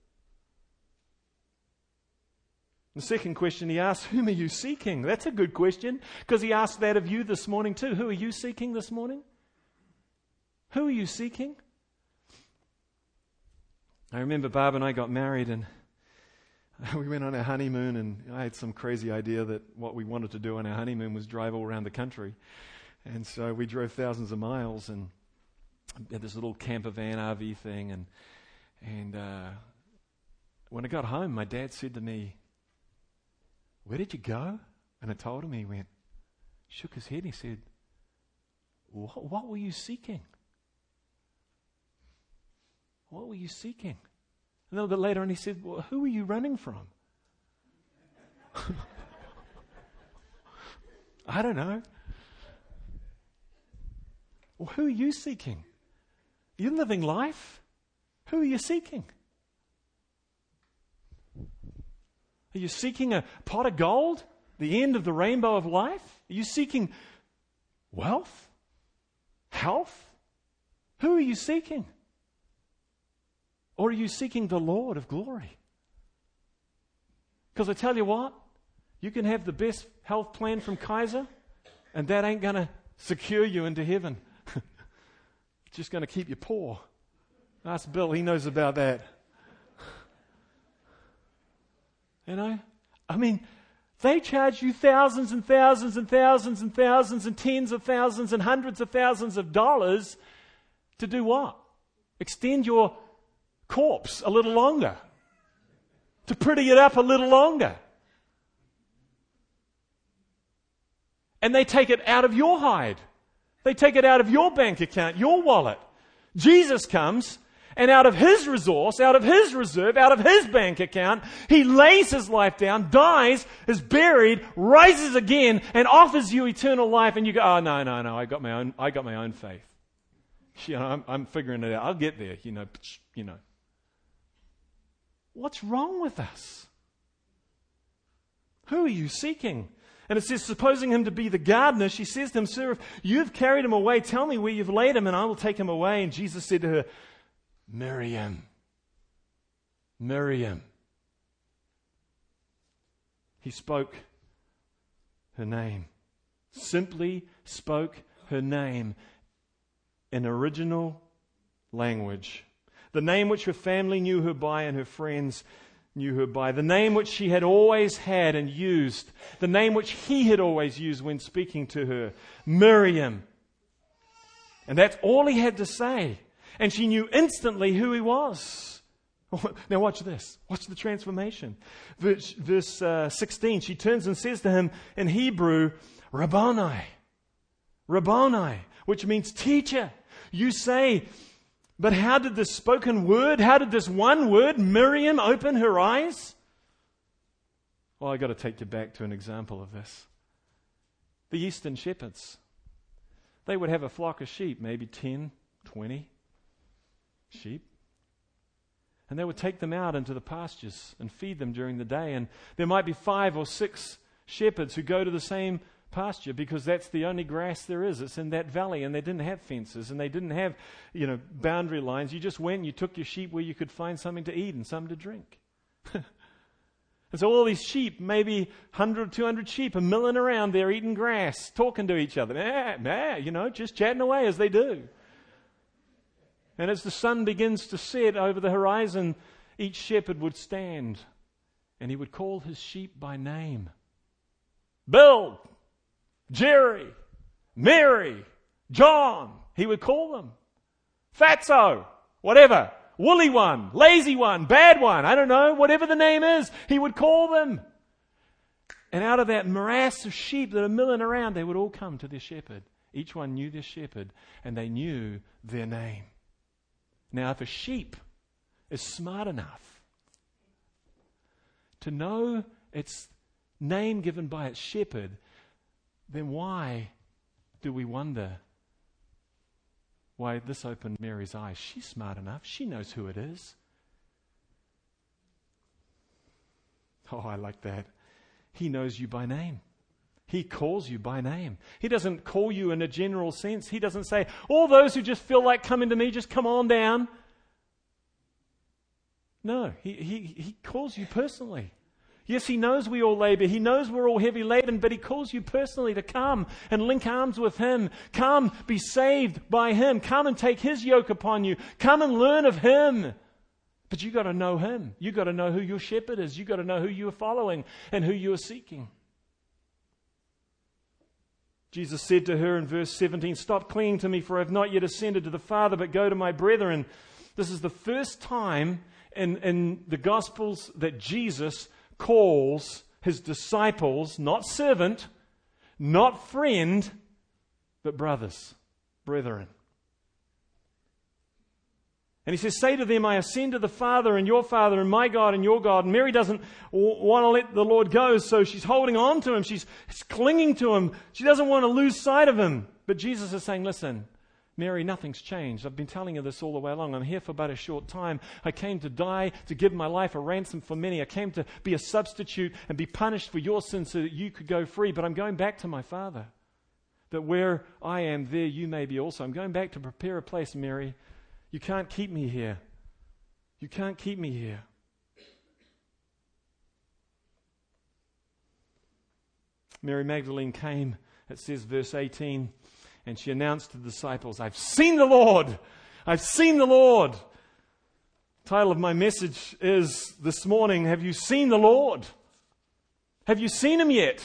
The second question he asks, whom are you seeking? That's a good question, because he asked that of you this morning too. Who are you seeking this morning? Who are you seeking? I remember Barb and I got married, and we went on our honeymoon, and I had some crazy idea that what we wanted to do on our honeymoon was drive all around the country. And so we drove thousands of miles and had this little camper van R V thing. And and uh, when I got home, my dad said to me, "Where did you go?" And I told him. He went, shook his head, and he said, what, what were you seeking? What were you seeking? A little bit later, and he said, well, who are you running from? I don't know. Well, who are you seeking? You're living life. Who are you seeking? Are you seeking a pot of gold? The end of the rainbow of life? Are you seeking wealth? Health? Who are you seeking? Or are you seeking the Lord of glory? Because I tell you what, you can have the best health plan from Kaiser, and that ain't going to secure you into heaven. It's just going to keep you poor. Ask Bill, he knows about that. You know? I mean, they charge you thousands and thousands and thousands and thousands and tens of thousands and hundreds of thousands of dollars to do what? Extend your corpse a little longer. To pretty it up a little longer. And they take it out of your hide. They take it out of your bank account, your wallet. Jesus comes, and out of his resource, out of his reserve, out of his bank account, he lays his life down, dies, is buried, rises again, and offers you eternal life. And you go, oh, no, no, no, I got my own, I got my own faith. You know, I'm, I'm figuring it out. I'll get there, you know, you know. What's wrong with us? Who are you seeking? And it says, supposing him to be the gardener, she says to him, sir, if you've carried him away, tell me where you've laid him, and I will take him away. And Jesus said to her, Miriam. Miriam. He spoke her name. Simply spoke her name in original language. The name which her family knew her by and her friends knew her by. The name which she had always had and used. The name which he had always used when speaking to her. Miriam. And that's all he had to say. And she knew instantly who he was. Now watch this. Watch the transformation. Verse, verse uh, sixteen, she turns and says to him in Hebrew, Rabboni. Rabboni, which means teacher. You say, but how did this spoken word, how did this one word, Miriam, open her eyes? Well, I've got to take you back to an example of this. The eastern shepherds. They would have a flock of sheep, maybe ten, twenty sheep. And they would take them out into the pastures and feed them during the day. And there might be five or six shepherds who go to the same pasture because that's the only grass there is. It's in that valley, and they didn't have fences, and they didn't have, you know, boundary lines. You just went and you took your sheep where you could find something to eat and something to drink. And so all these sheep, maybe one hundred, two hundred sheep, are milling around there eating grass, talking to each other. Nah, nah, you know, just chatting away as they do. And as the sun begins to set over the horizon, each shepherd would stand and he would call his sheep by name. Bill, Jerry, Mary, John, he would call them. Fatso, whatever. Woolly one, lazy one, bad one, I don't know, whatever the name is, he would call them. And out of that morass of sheep that are milling around, they would all come to their shepherd. Each one knew their shepherd, and they knew their name. Now, if a sheep is smart enough to know its name given by its shepherd, then why do we wonder why this opened Mary's eyes? She's smart enough. She knows who it is. Oh, I like that. He knows you by name. He calls you by name. He doesn't call you in a general sense. He doesn't say, all those who just feel like coming to me, just come on down. No, he, he, he calls you personally. Yes, he knows we all labor. He knows we're all heavy laden, but he calls you personally to come and link arms with him. Come, be saved by him. Come and take his yoke upon you. Come and learn of him. But you got to know him. You got to know who your shepherd is. You got to know who you are following and who you are seeking. Jesus said to her in verse seventeen, "Stop clinging to me, for I have not yet ascended to the Father, but go to my brethren." This is the first time in, in the Gospels that Jesus calls his disciples not servant, not friend, but brothers, brethren. And he says, "Say to them, I ascend to the Father and your Father and my God and your God." And Mary doesn't w- want to let the Lord go, so she's holding on to him. She's, she's clinging to him. She doesn't want to lose sight of him. But Jesus is saying, listen, Mary, nothing's changed. I've been telling you this all the way along. I'm here for but a short time. I came to die, to give my life a ransom for many. I came to be a substitute and be punished for your sins so that you could go free. But I'm going back to my Father, that where I am, there you may be also. I'm going back to prepare a place, Mary. You can't keep me here. You can't keep me here. Mary Magdalene came, it says, verse eighteen, and she announced to the disciples, "I've seen the Lord. I've seen the Lord." The title of my message is this morning, have you seen the Lord? Have you seen him yet?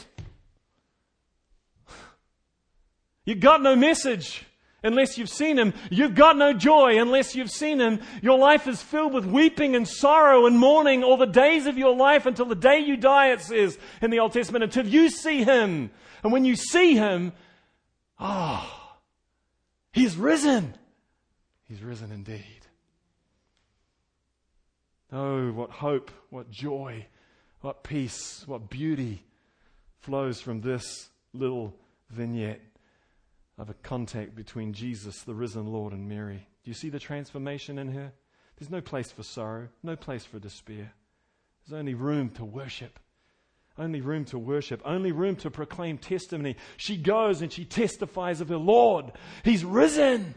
You've got no message unless you've seen him. You've got no joy unless you've seen him. Your life is filled with weeping and sorrow and mourning all the days of your life until the day you die, it says in the Old Testament, until you see him. And when you see him, oh, he's risen. He's risen indeed. Oh, what hope, what joy, what peace, what beauty flows from this little vignette of a contact between Jesus, the risen Lord, and Mary. Do you see the transformation in her? There's no place for sorrow, no place for despair. There's only room to worship. Only room to worship. Only room to proclaim testimony. She goes and she testifies of her Lord. He's risen.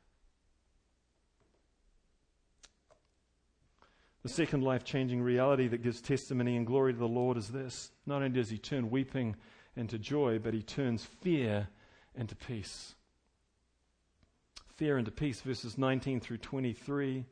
The second life-changing reality that gives testimony and glory to the Lord is this. Not only does he turn weeping into joy, but he turns fear into peace. Fear into peace, verses nineteen through twenty-three.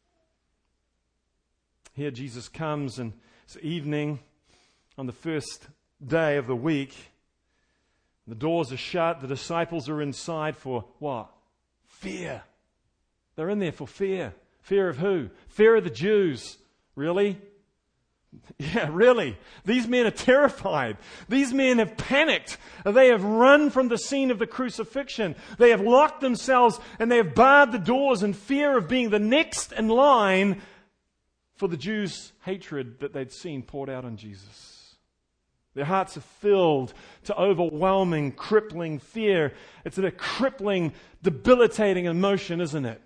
Here Jesus comes and it's evening on the first day of the week. The doors are shut. The disciples are inside for what? Fear. They're in there for fear. Fear of who? Fear of the Jews. Really? Yeah, really. These men are terrified. These men have panicked. They have run from the scene of the crucifixion. They have locked themselves and they have barred the doors in fear of being the next in line for the Jews' hatred that they'd seen poured out on Jesus. Their hearts are filled to overwhelming, crippling fear. It's a crippling, debilitating emotion, isn't it?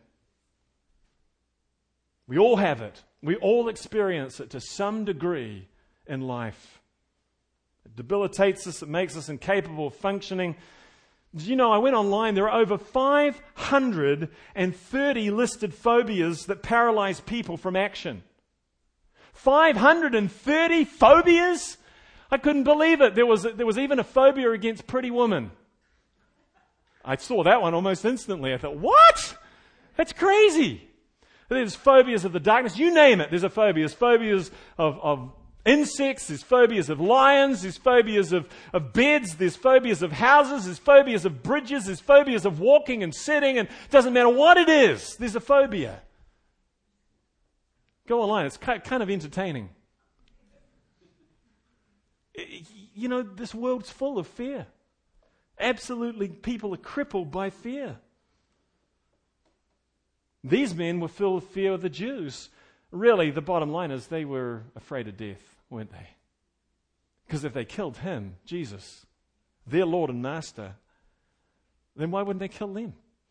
We all have it. We all experience it to some degree in life. It debilitates us. It makes us incapable of functioning. Did you know, I went online, there are over five hundred thirty listed phobias that paralyze people from action. five hundred thirty phobias? I couldn't believe it. There was, there was even a phobia against Pretty Woman. I saw that one almost instantly. I thought, what? That's crazy. There's phobias of the darkness. You name it, there's a phobia. There's phobias of, of insects. There's phobias of lions. There's phobias of, of beds. There's phobias of houses. There's phobias of bridges. There's phobias of walking and sitting. And it doesn't matter what it is, there's a phobia. Go online. It's kind of entertaining. You know, this world's full of fear. Absolutely, people are crippled by fear. These men were filled with fear of the Jews. Really, the bottom line is they were afraid of death, weren't they? Because if they killed him, Jesus, their Lord and Master, then why wouldn't they kill them?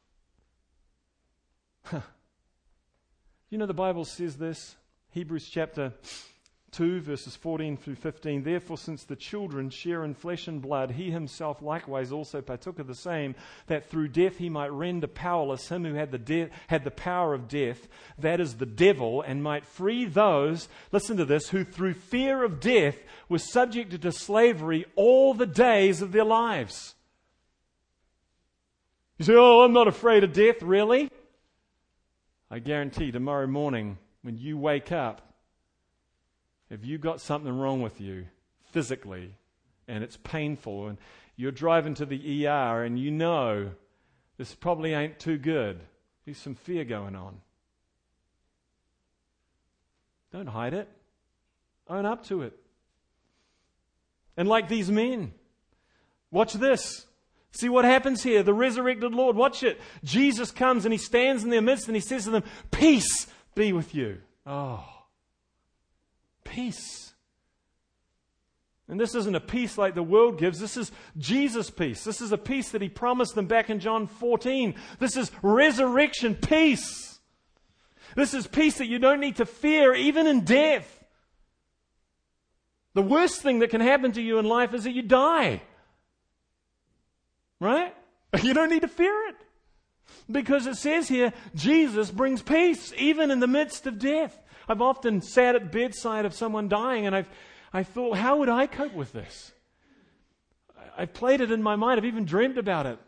Huh. You know, the Bible says this, Hebrews chapter two, verses fourteen through fifteen. Therefore, since the children share in flesh and blood, he himself likewise also partook of the same, that through death he might render powerless him who had the de- had the power of death, that is the devil, and might free those, listen to this, who through fear of death were subjected to slavery all the days of their lives. You say, oh, I'm not afraid of death, really? I guarantee tomorrow morning when you wake up, if you've got something wrong with you physically and it's painful and you're driving to the E R and you know this probably ain't too good, there's some fear going on. Don't hide it. Own up to it. And like these men, watch this. See what happens here. The resurrected Lord, watch it. Jesus comes and he stands in their midst and he says to them, peace be with you. Oh. Peace. And this isn't a peace like the world gives. This is Jesus' peace. This is a peace that he promised them back in John fourteen. This is resurrection peace. This is peace that you don't need to fear even in death. The worst thing that can happen to you in life is that you die. Right? You don't need to fear it. Because it says here, Jesus brings peace even in the midst of death. I've often sat at the bedside of someone dying and I've I thought, how would I cope with this? I've played it in my mind. I've even dreamed about it.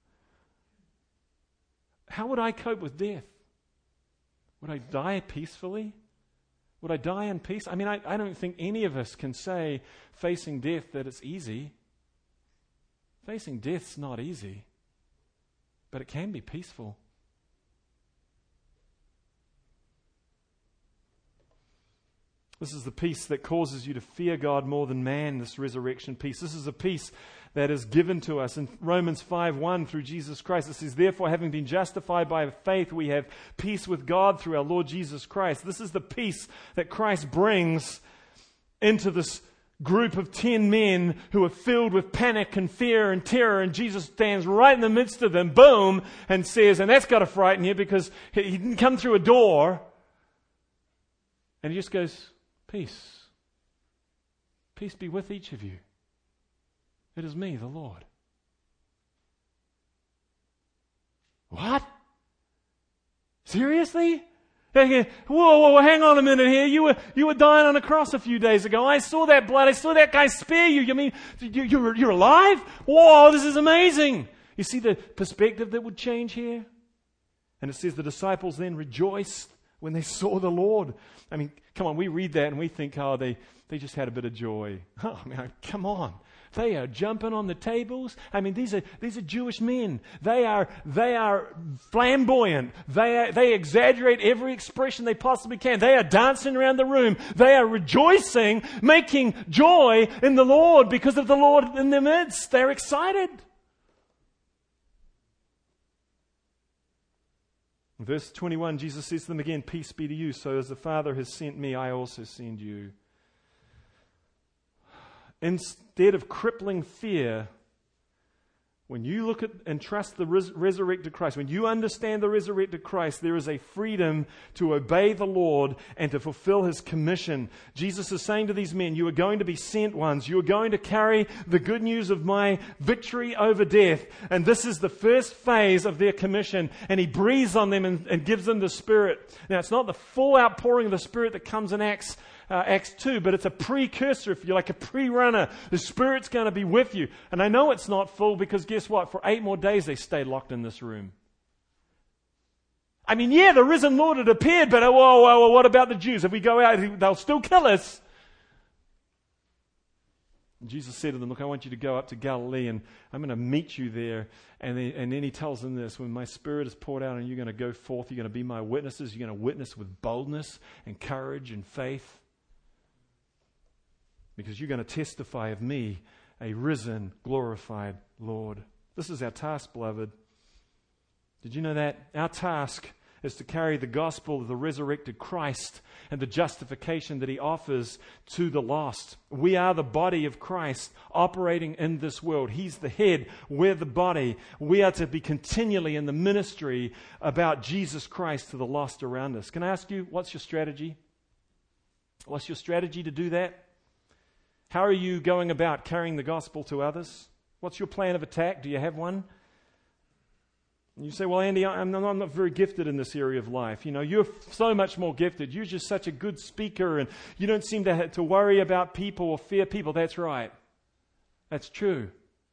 How would I cope with death? Would I die peacefully? Would I die in peace? I mean, I, I don't think any of us can say facing death that it's easy. Facing death's not easy, but it can be peaceful. This is the peace that causes you to fear God more than man, this resurrection peace. This is a peace that is given to us. In Romans five one, through Jesus Christ, it says, therefore, having been justified by faith, we have peace with God through our Lord Jesus Christ. This is the peace that Christ brings into this group of ten men who are filled with panic and fear and terror, and Jesus stands right in the midst of them, boom, and says, and that's got to frighten you because he didn't come through a door. And he just goes, peace. Peace be with each of you. It is me, the Lord. What? Seriously? Whoa, whoa, whoa, hang on a minute here. You were you were dying on a cross a few days ago. I saw that blood. I saw that guy spare you. You mean you, you're, you're alive? Whoa, this is amazing. You see the perspective that would change here? And it says the disciples then rejoiced when they saw the Lord. I mean, come on, we read that and we think, oh, they, they just had a bit of joy. Oh, I mean, come on. They are jumping on the tables. I mean, these are these are Jewish men. They are they are flamboyant. They are, they exaggerate every expression they possibly can. They are dancing around the room. They are rejoicing, making joy in the Lord because of the Lord in their midst. They're excited. Verse twenty-one, Jesus says to them again, peace be to you. So as the Father has sent me, I also send you. Instead of crippling fear, when you look at and trust the res- resurrected Christ, when you understand the resurrected Christ, there is a freedom to obey the Lord and to fulfill His commission. Jesus is saying to these men, you are going to be sent ones. You are going to carry the good news of my victory over death. And this is the first phase of their commission. And He breathes on them and, and gives them the Spirit. Now, it's not the full outpouring of the Spirit that comes in Acts uh, Acts two, but it's a precursor, if you like, a pre-runner. The Spirit's going to be with you. And I know it's not full because guess what? For eight more days they stayed locked in this room. I mean, yeah, the risen Lord had appeared, but oh, whoa, whoa, whoa, what about the Jews? If we go out, they'll still kill us. And Jesus said to them, look, I want you to go up to Galilee and I'm going to meet you there. And then, and then he tells them this, when my Spirit is poured out and you're going to go forth, you're going to be my witnesses, you're going to witness with boldness and courage and faith. Because you're going to testify of me, a risen, glorified Lord. This is our task, beloved. Did you know that? Our task is to carry the gospel of the resurrected Christ and the justification that he offers to the lost. We are the body of Christ operating in this world. He's the head, we're the body. We are to be continually in the ministry about Jesus Christ to the lost around us. Can I ask you, what's your strategy? What's your strategy to do that? How are you going about carrying the gospel to others? What's your plan of attack? Do you have one? And you say, well, Andy, I'm not, I'm not very gifted in this area of life. You know, you're so much more gifted. You're just such a good speaker and you don't seem to, to worry about people or fear people. That's right. That's true.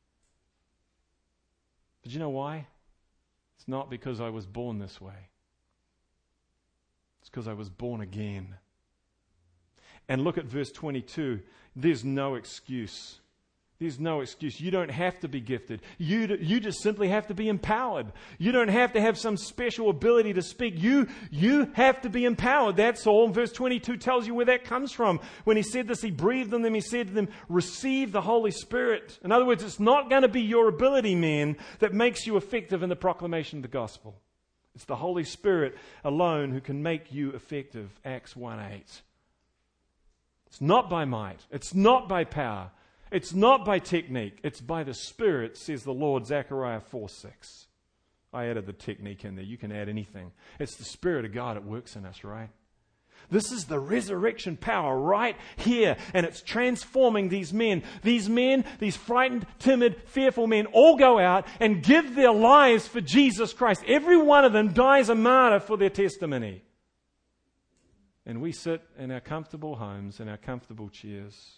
But you know why? It's not because I was born this way. It's because I was born again. And look at verse twenty-two. There's no excuse. There's no excuse. You don't have to be gifted. You, you just simply have to be empowered. You don't have to have some special ability to speak. You, you have to be empowered. That's all. Verse twenty-two tells you where that comes from. When he said this, he breathed on them. He said to them, receive the Holy Spirit. In other words, it's not going to be your ability, man, that makes you effective in the proclamation of the gospel. It's the Holy Spirit alone who can make you effective. Acts one eight. It's not by might. It's not by power. It's not by technique, it's by the Spirit, says the Lord, Zechariah four six. I added the technique in there. You can add anything. It's the Spirit of God that works in us, right? This is the resurrection power right here, and it's transforming these men. These men, these frightened, timid, fearful men, all go out and give their lives for Jesus Christ. Every one of them dies a martyr for their testimony. And we sit in our comfortable homes, in our comfortable chairs,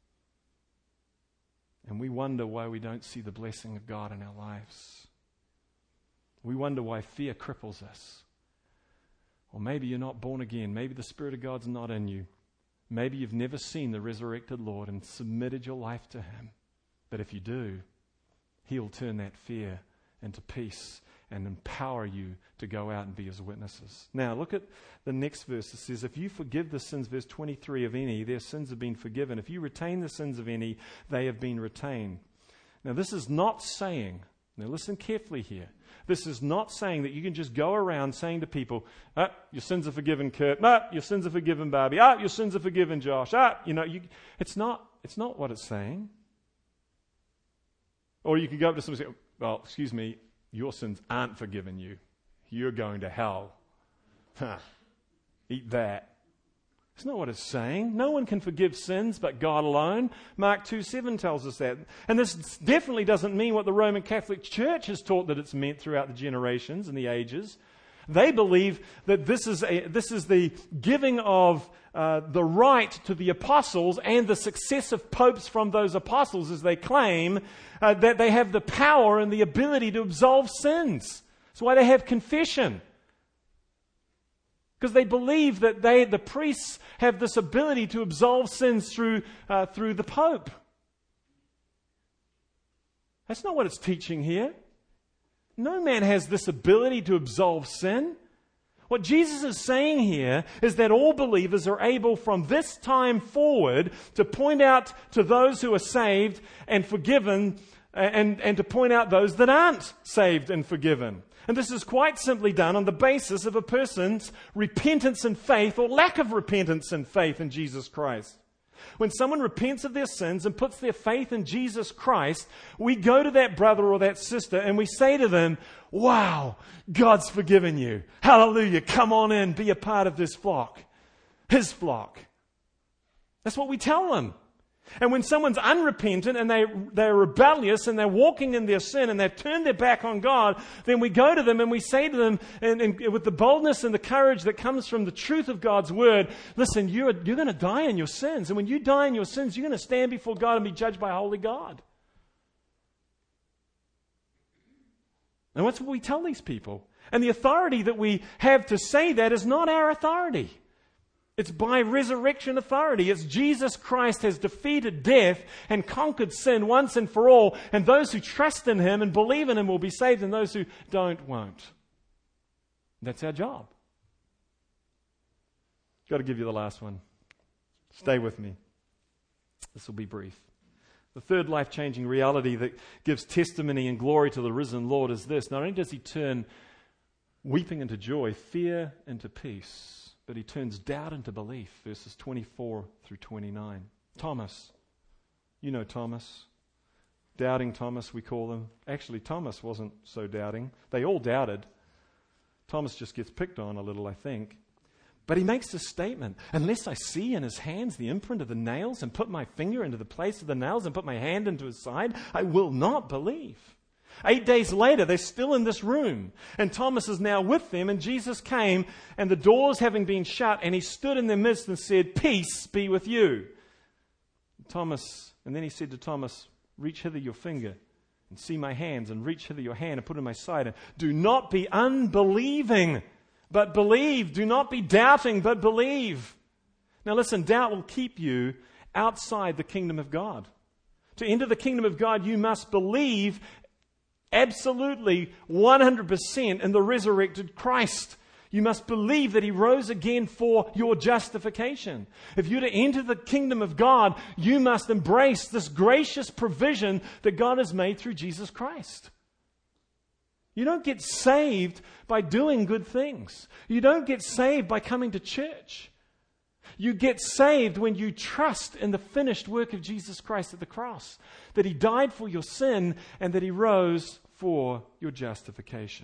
and we wonder why we don't see the blessing of God in our lives. We wonder why fear cripples us. Or maybe you're not born again. Maybe the Spirit of God's not in you. Maybe you've never seen the resurrected Lord and submitted your life to Him. But if you do, He'll turn that fear into peace and empower you to go out and be His witnesses. Now, look at the next verse. It says, if you forgive the sins, verse twenty-three, of any, their sins have been forgiven. If you retain the sins of any, they have been retained. Now, this is not saying, now listen carefully here. This is not saying that you can just go around saying to people, ah, your sins are forgiven, Kurt. Ah, your sins are forgiven, Barbie. Ah, your sins are forgiven, Josh. Ah, you know, you, it's not, it's not what it's saying. Or you can go up to someone and say, well, excuse me, your sins aren't forgiven you. You're going to hell. Huh. Eat that. That's not what it's saying. No one can forgive sins but God alone. Mark two seven tells us that. And this definitely doesn't mean what the Roman Catholic Church has taught that it's meant throughout the generations and the ages. They believe that this is a, this is the giving of uh, the right to the apostles and the successive popes from those apostles, as they claim, uh, that they have the power and the ability to absolve sins. That's why they have confession. Because they believe that they, the priests, have this ability to absolve sins through, uh, through the Pope. That's not what it's teaching here. No man has this ability to absolve sin. What Jesus is saying here is that all believers are able from this time forward to point out to those who are saved and forgiven and, and to point out those that aren't saved and forgiven. And this is quite simply done on the basis of a person's repentance and faith or lack of repentance and faith in Jesus Christ. When someone repents of their sins and puts their faith in Jesus Christ, we go to that brother or that sister and we say to them, wow, God's forgiven you. Hallelujah. Come on in, be a part of this flock. His flock. That's what we tell them. And when someone's unrepentant and they, they're rebellious and they're walking in their sin and they've turned their back on God, then we go to them and we say to them, and, and with the boldness and the courage that comes from the truth of God's word, listen, you're, you're going to die in your sins. And when you die in your sins, you're going to stand before God and be judged by a holy God. And what's what we tell these people? And the authority that we have to say that is not our authority. It's by resurrection authority. It's Jesus Christ has defeated death and conquered sin once and for all. And those who trust in Him and believe in Him will be saved, and those who don't won't. That's our job. Got to give you the last one. Stay with me. This will be brief. The third life-changing reality that gives testimony and glory to the risen Lord is this. Not only does He turn weeping into joy, fear into peace, but He turns doubt into belief, verses twenty-four through twenty-nine. Thomas. You know Thomas. Doubting Thomas, we call him. Actually, Thomas wasn't so doubting. They all doubted. Thomas just gets picked on a little, I think. But he makes this statement, unless I see in his hands the imprint of the nails and put my finger into the place of the nails and put my hand into his side, I will not believe. Eight days later, they're still in this room, and Thomas is now with them, and Jesus came, and the doors having been shut, and He stood in their midst and said, peace be with you. Thomas, and then He said to Thomas, reach hither your finger and see my hands, and reach hither your hand and put it in my side, and do not be unbelieving, but believe. Do not be doubting, but believe. Now listen, doubt will keep you outside the kingdom of God. To enter the kingdom of God, you must believe absolutely one hundred percent in the resurrected Christ. You must believe that He rose again for your justification. If you're to enter the kingdom of God, you must embrace this gracious provision that God has made through Jesus Christ. You don't get saved by doing good things. You don't get saved by coming to church. You get saved when you trust in the finished work of Jesus Christ at the cross, that He died for your sin and that He rose for your justification.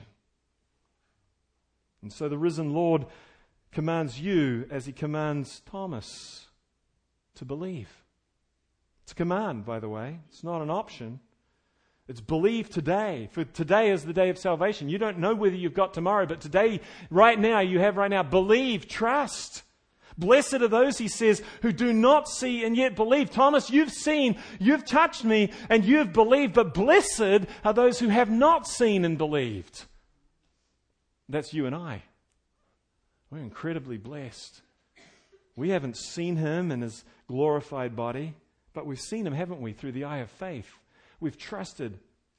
And so the risen Lord commands you, as He commands Thomas, to believe. It's a command, by the way. It's not an option. It's believe today. For today is the day of salvation. You don't know whether you've got tomorrow, but today, right now, you have right now. Believe, trust. Blessed are those, He says, who do not see and yet believe. Thomas, you've seen, you've touched me, and you've believed, but blessed are those who have not seen and believed. That's you and I. We're incredibly blessed. We haven't seen Him in His glorified body, but we've seen Him, haven't we, through the eye of faith. We've trusted.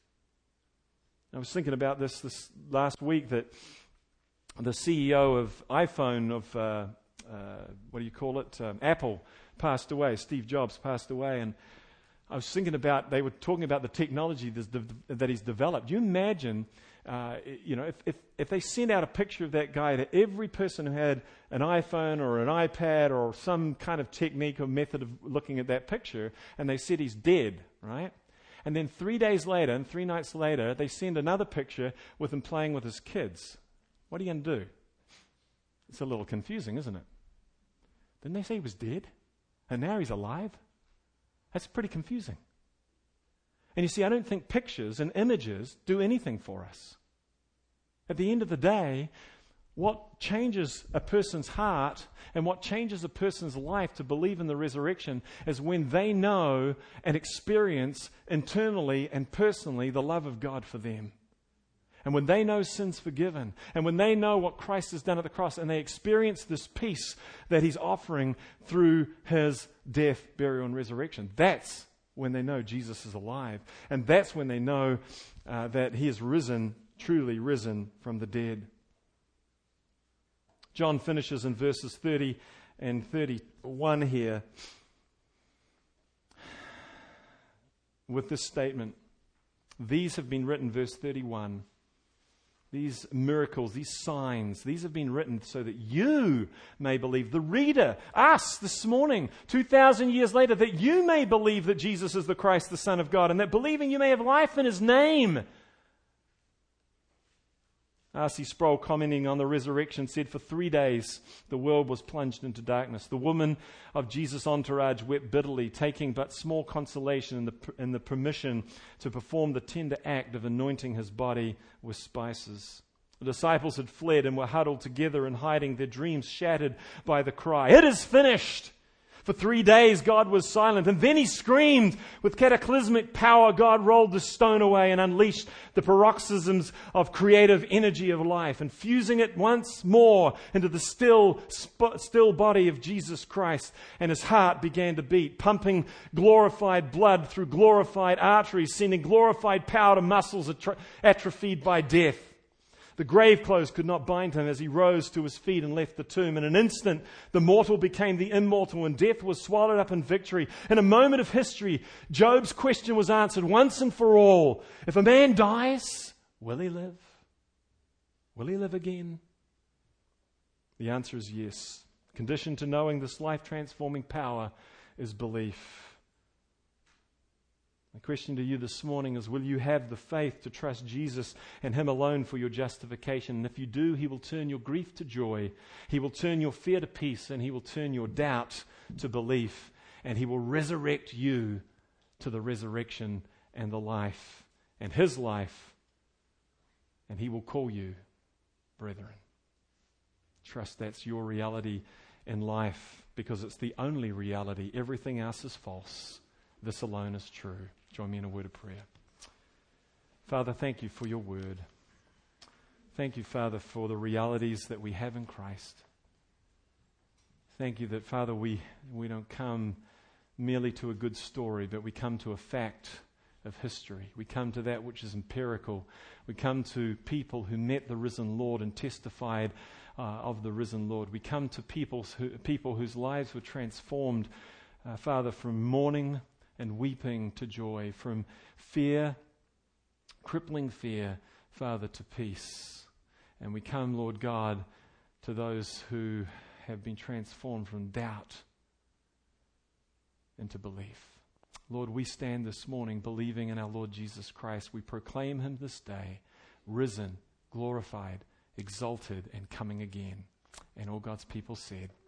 I was thinking about this this last week, that the C E O of iPhone, of uh, Uh, what do you call it? Um, Apple passed away. Steve Jobs passed away, and I was thinking about, they were talking about the technology that he's developed. You imagine, uh, you know, if, if if they sent out a picture of that guy to every person who had an iPhone or an iPad or some kind of technique or method of looking at that picture, and they said he's dead, right? And then three days later, and three nights later, they send another picture with him playing with his kids. What are you going to do? It's a little confusing, isn't it? Didn't they say he was dead? And now he's alive? That's pretty confusing. And you see, I don't think pictures and images do anything for us. At the end of the day, what changes a person's heart and what changes a person's life to believe in the resurrection is when they know and experience internally and personally the love of God for them. And when they know sin's forgiven, and when they know what Christ has done at the cross, and they experience this peace that He's offering through His death, burial, and resurrection, that's when they know Jesus is alive. And that's when they know uh, that He is risen, truly risen from the dead. John finishes in verses thirty and thirty-one here with this statement. These have been written, verse thirty-one. These miracles, these signs, these have been written so that you may believe. The reader, us this morning, two thousand years later, that you may believe that Jesus is the Christ, the Son of God, and that believing you may have life in His name. R C Sproul, commenting on the resurrection, said, "For three days the world was plunged into darkness. The woman of Jesus' entourage wept bitterly, taking but small consolation in the, in the permission to perform the tender act of anointing his body with spices. The disciples had fled and were huddled together in hiding, their dreams shattered by the cry, 'It is finished!' For three days God was silent, and then he screamed. With cataclysmic power, God rolled the stone away and unleashed the paroxysms of creative energy of life, infusing it once more into the still, sp- still body of Jesus Christ. And his heart began to beat, pumping glorified blood through glorified arteries, sending glorified power to muscles atro- atrophied by death. The grave clothes could not bind him as he rose to his feet and left the tomb. In an instant, the mortal became the immortal, and death was swallowed up in victory. In a moment of history, Job's question was answered once and for all. If a man dies, will he live? Will he live again? The answer is yes. Condition to knowing this life-transforming power is belief. The question to you this morning is, will you have the faith to trust Jesus and him alone for your justification? And if you do, he will turn your grief to joy. He will turn your fear to peace, and he will turn your doubt to belief. And he will resurrect you to the resurrection and the life and his life. And he will call you brethren. Trust that's your reality in life, because it's the only reality. Everything else is false. This alone is true. Join me in a word of prayer. Father, thank you for your word. Thank you, Father, for the realities that we have in Christ. Thank you that, Father, we, we don't come merely to a good story, but we come to a fact of history. We come to that which is empirical. We come to people who met the risen Lord and testified uh, of the risen Lord. We come to people, who, people whose lives were transformed, uh, Father, from mourning and weeping to joy, from fear, crippling fear, Father, to peace. And we come, Lord God, to those who have been transformed from doubt into belief. Lord, we stand this morning believing in our Lord Jesus Christ. We proclaim him this day, risen, glorified, exalted, and coming again. And all God's people said,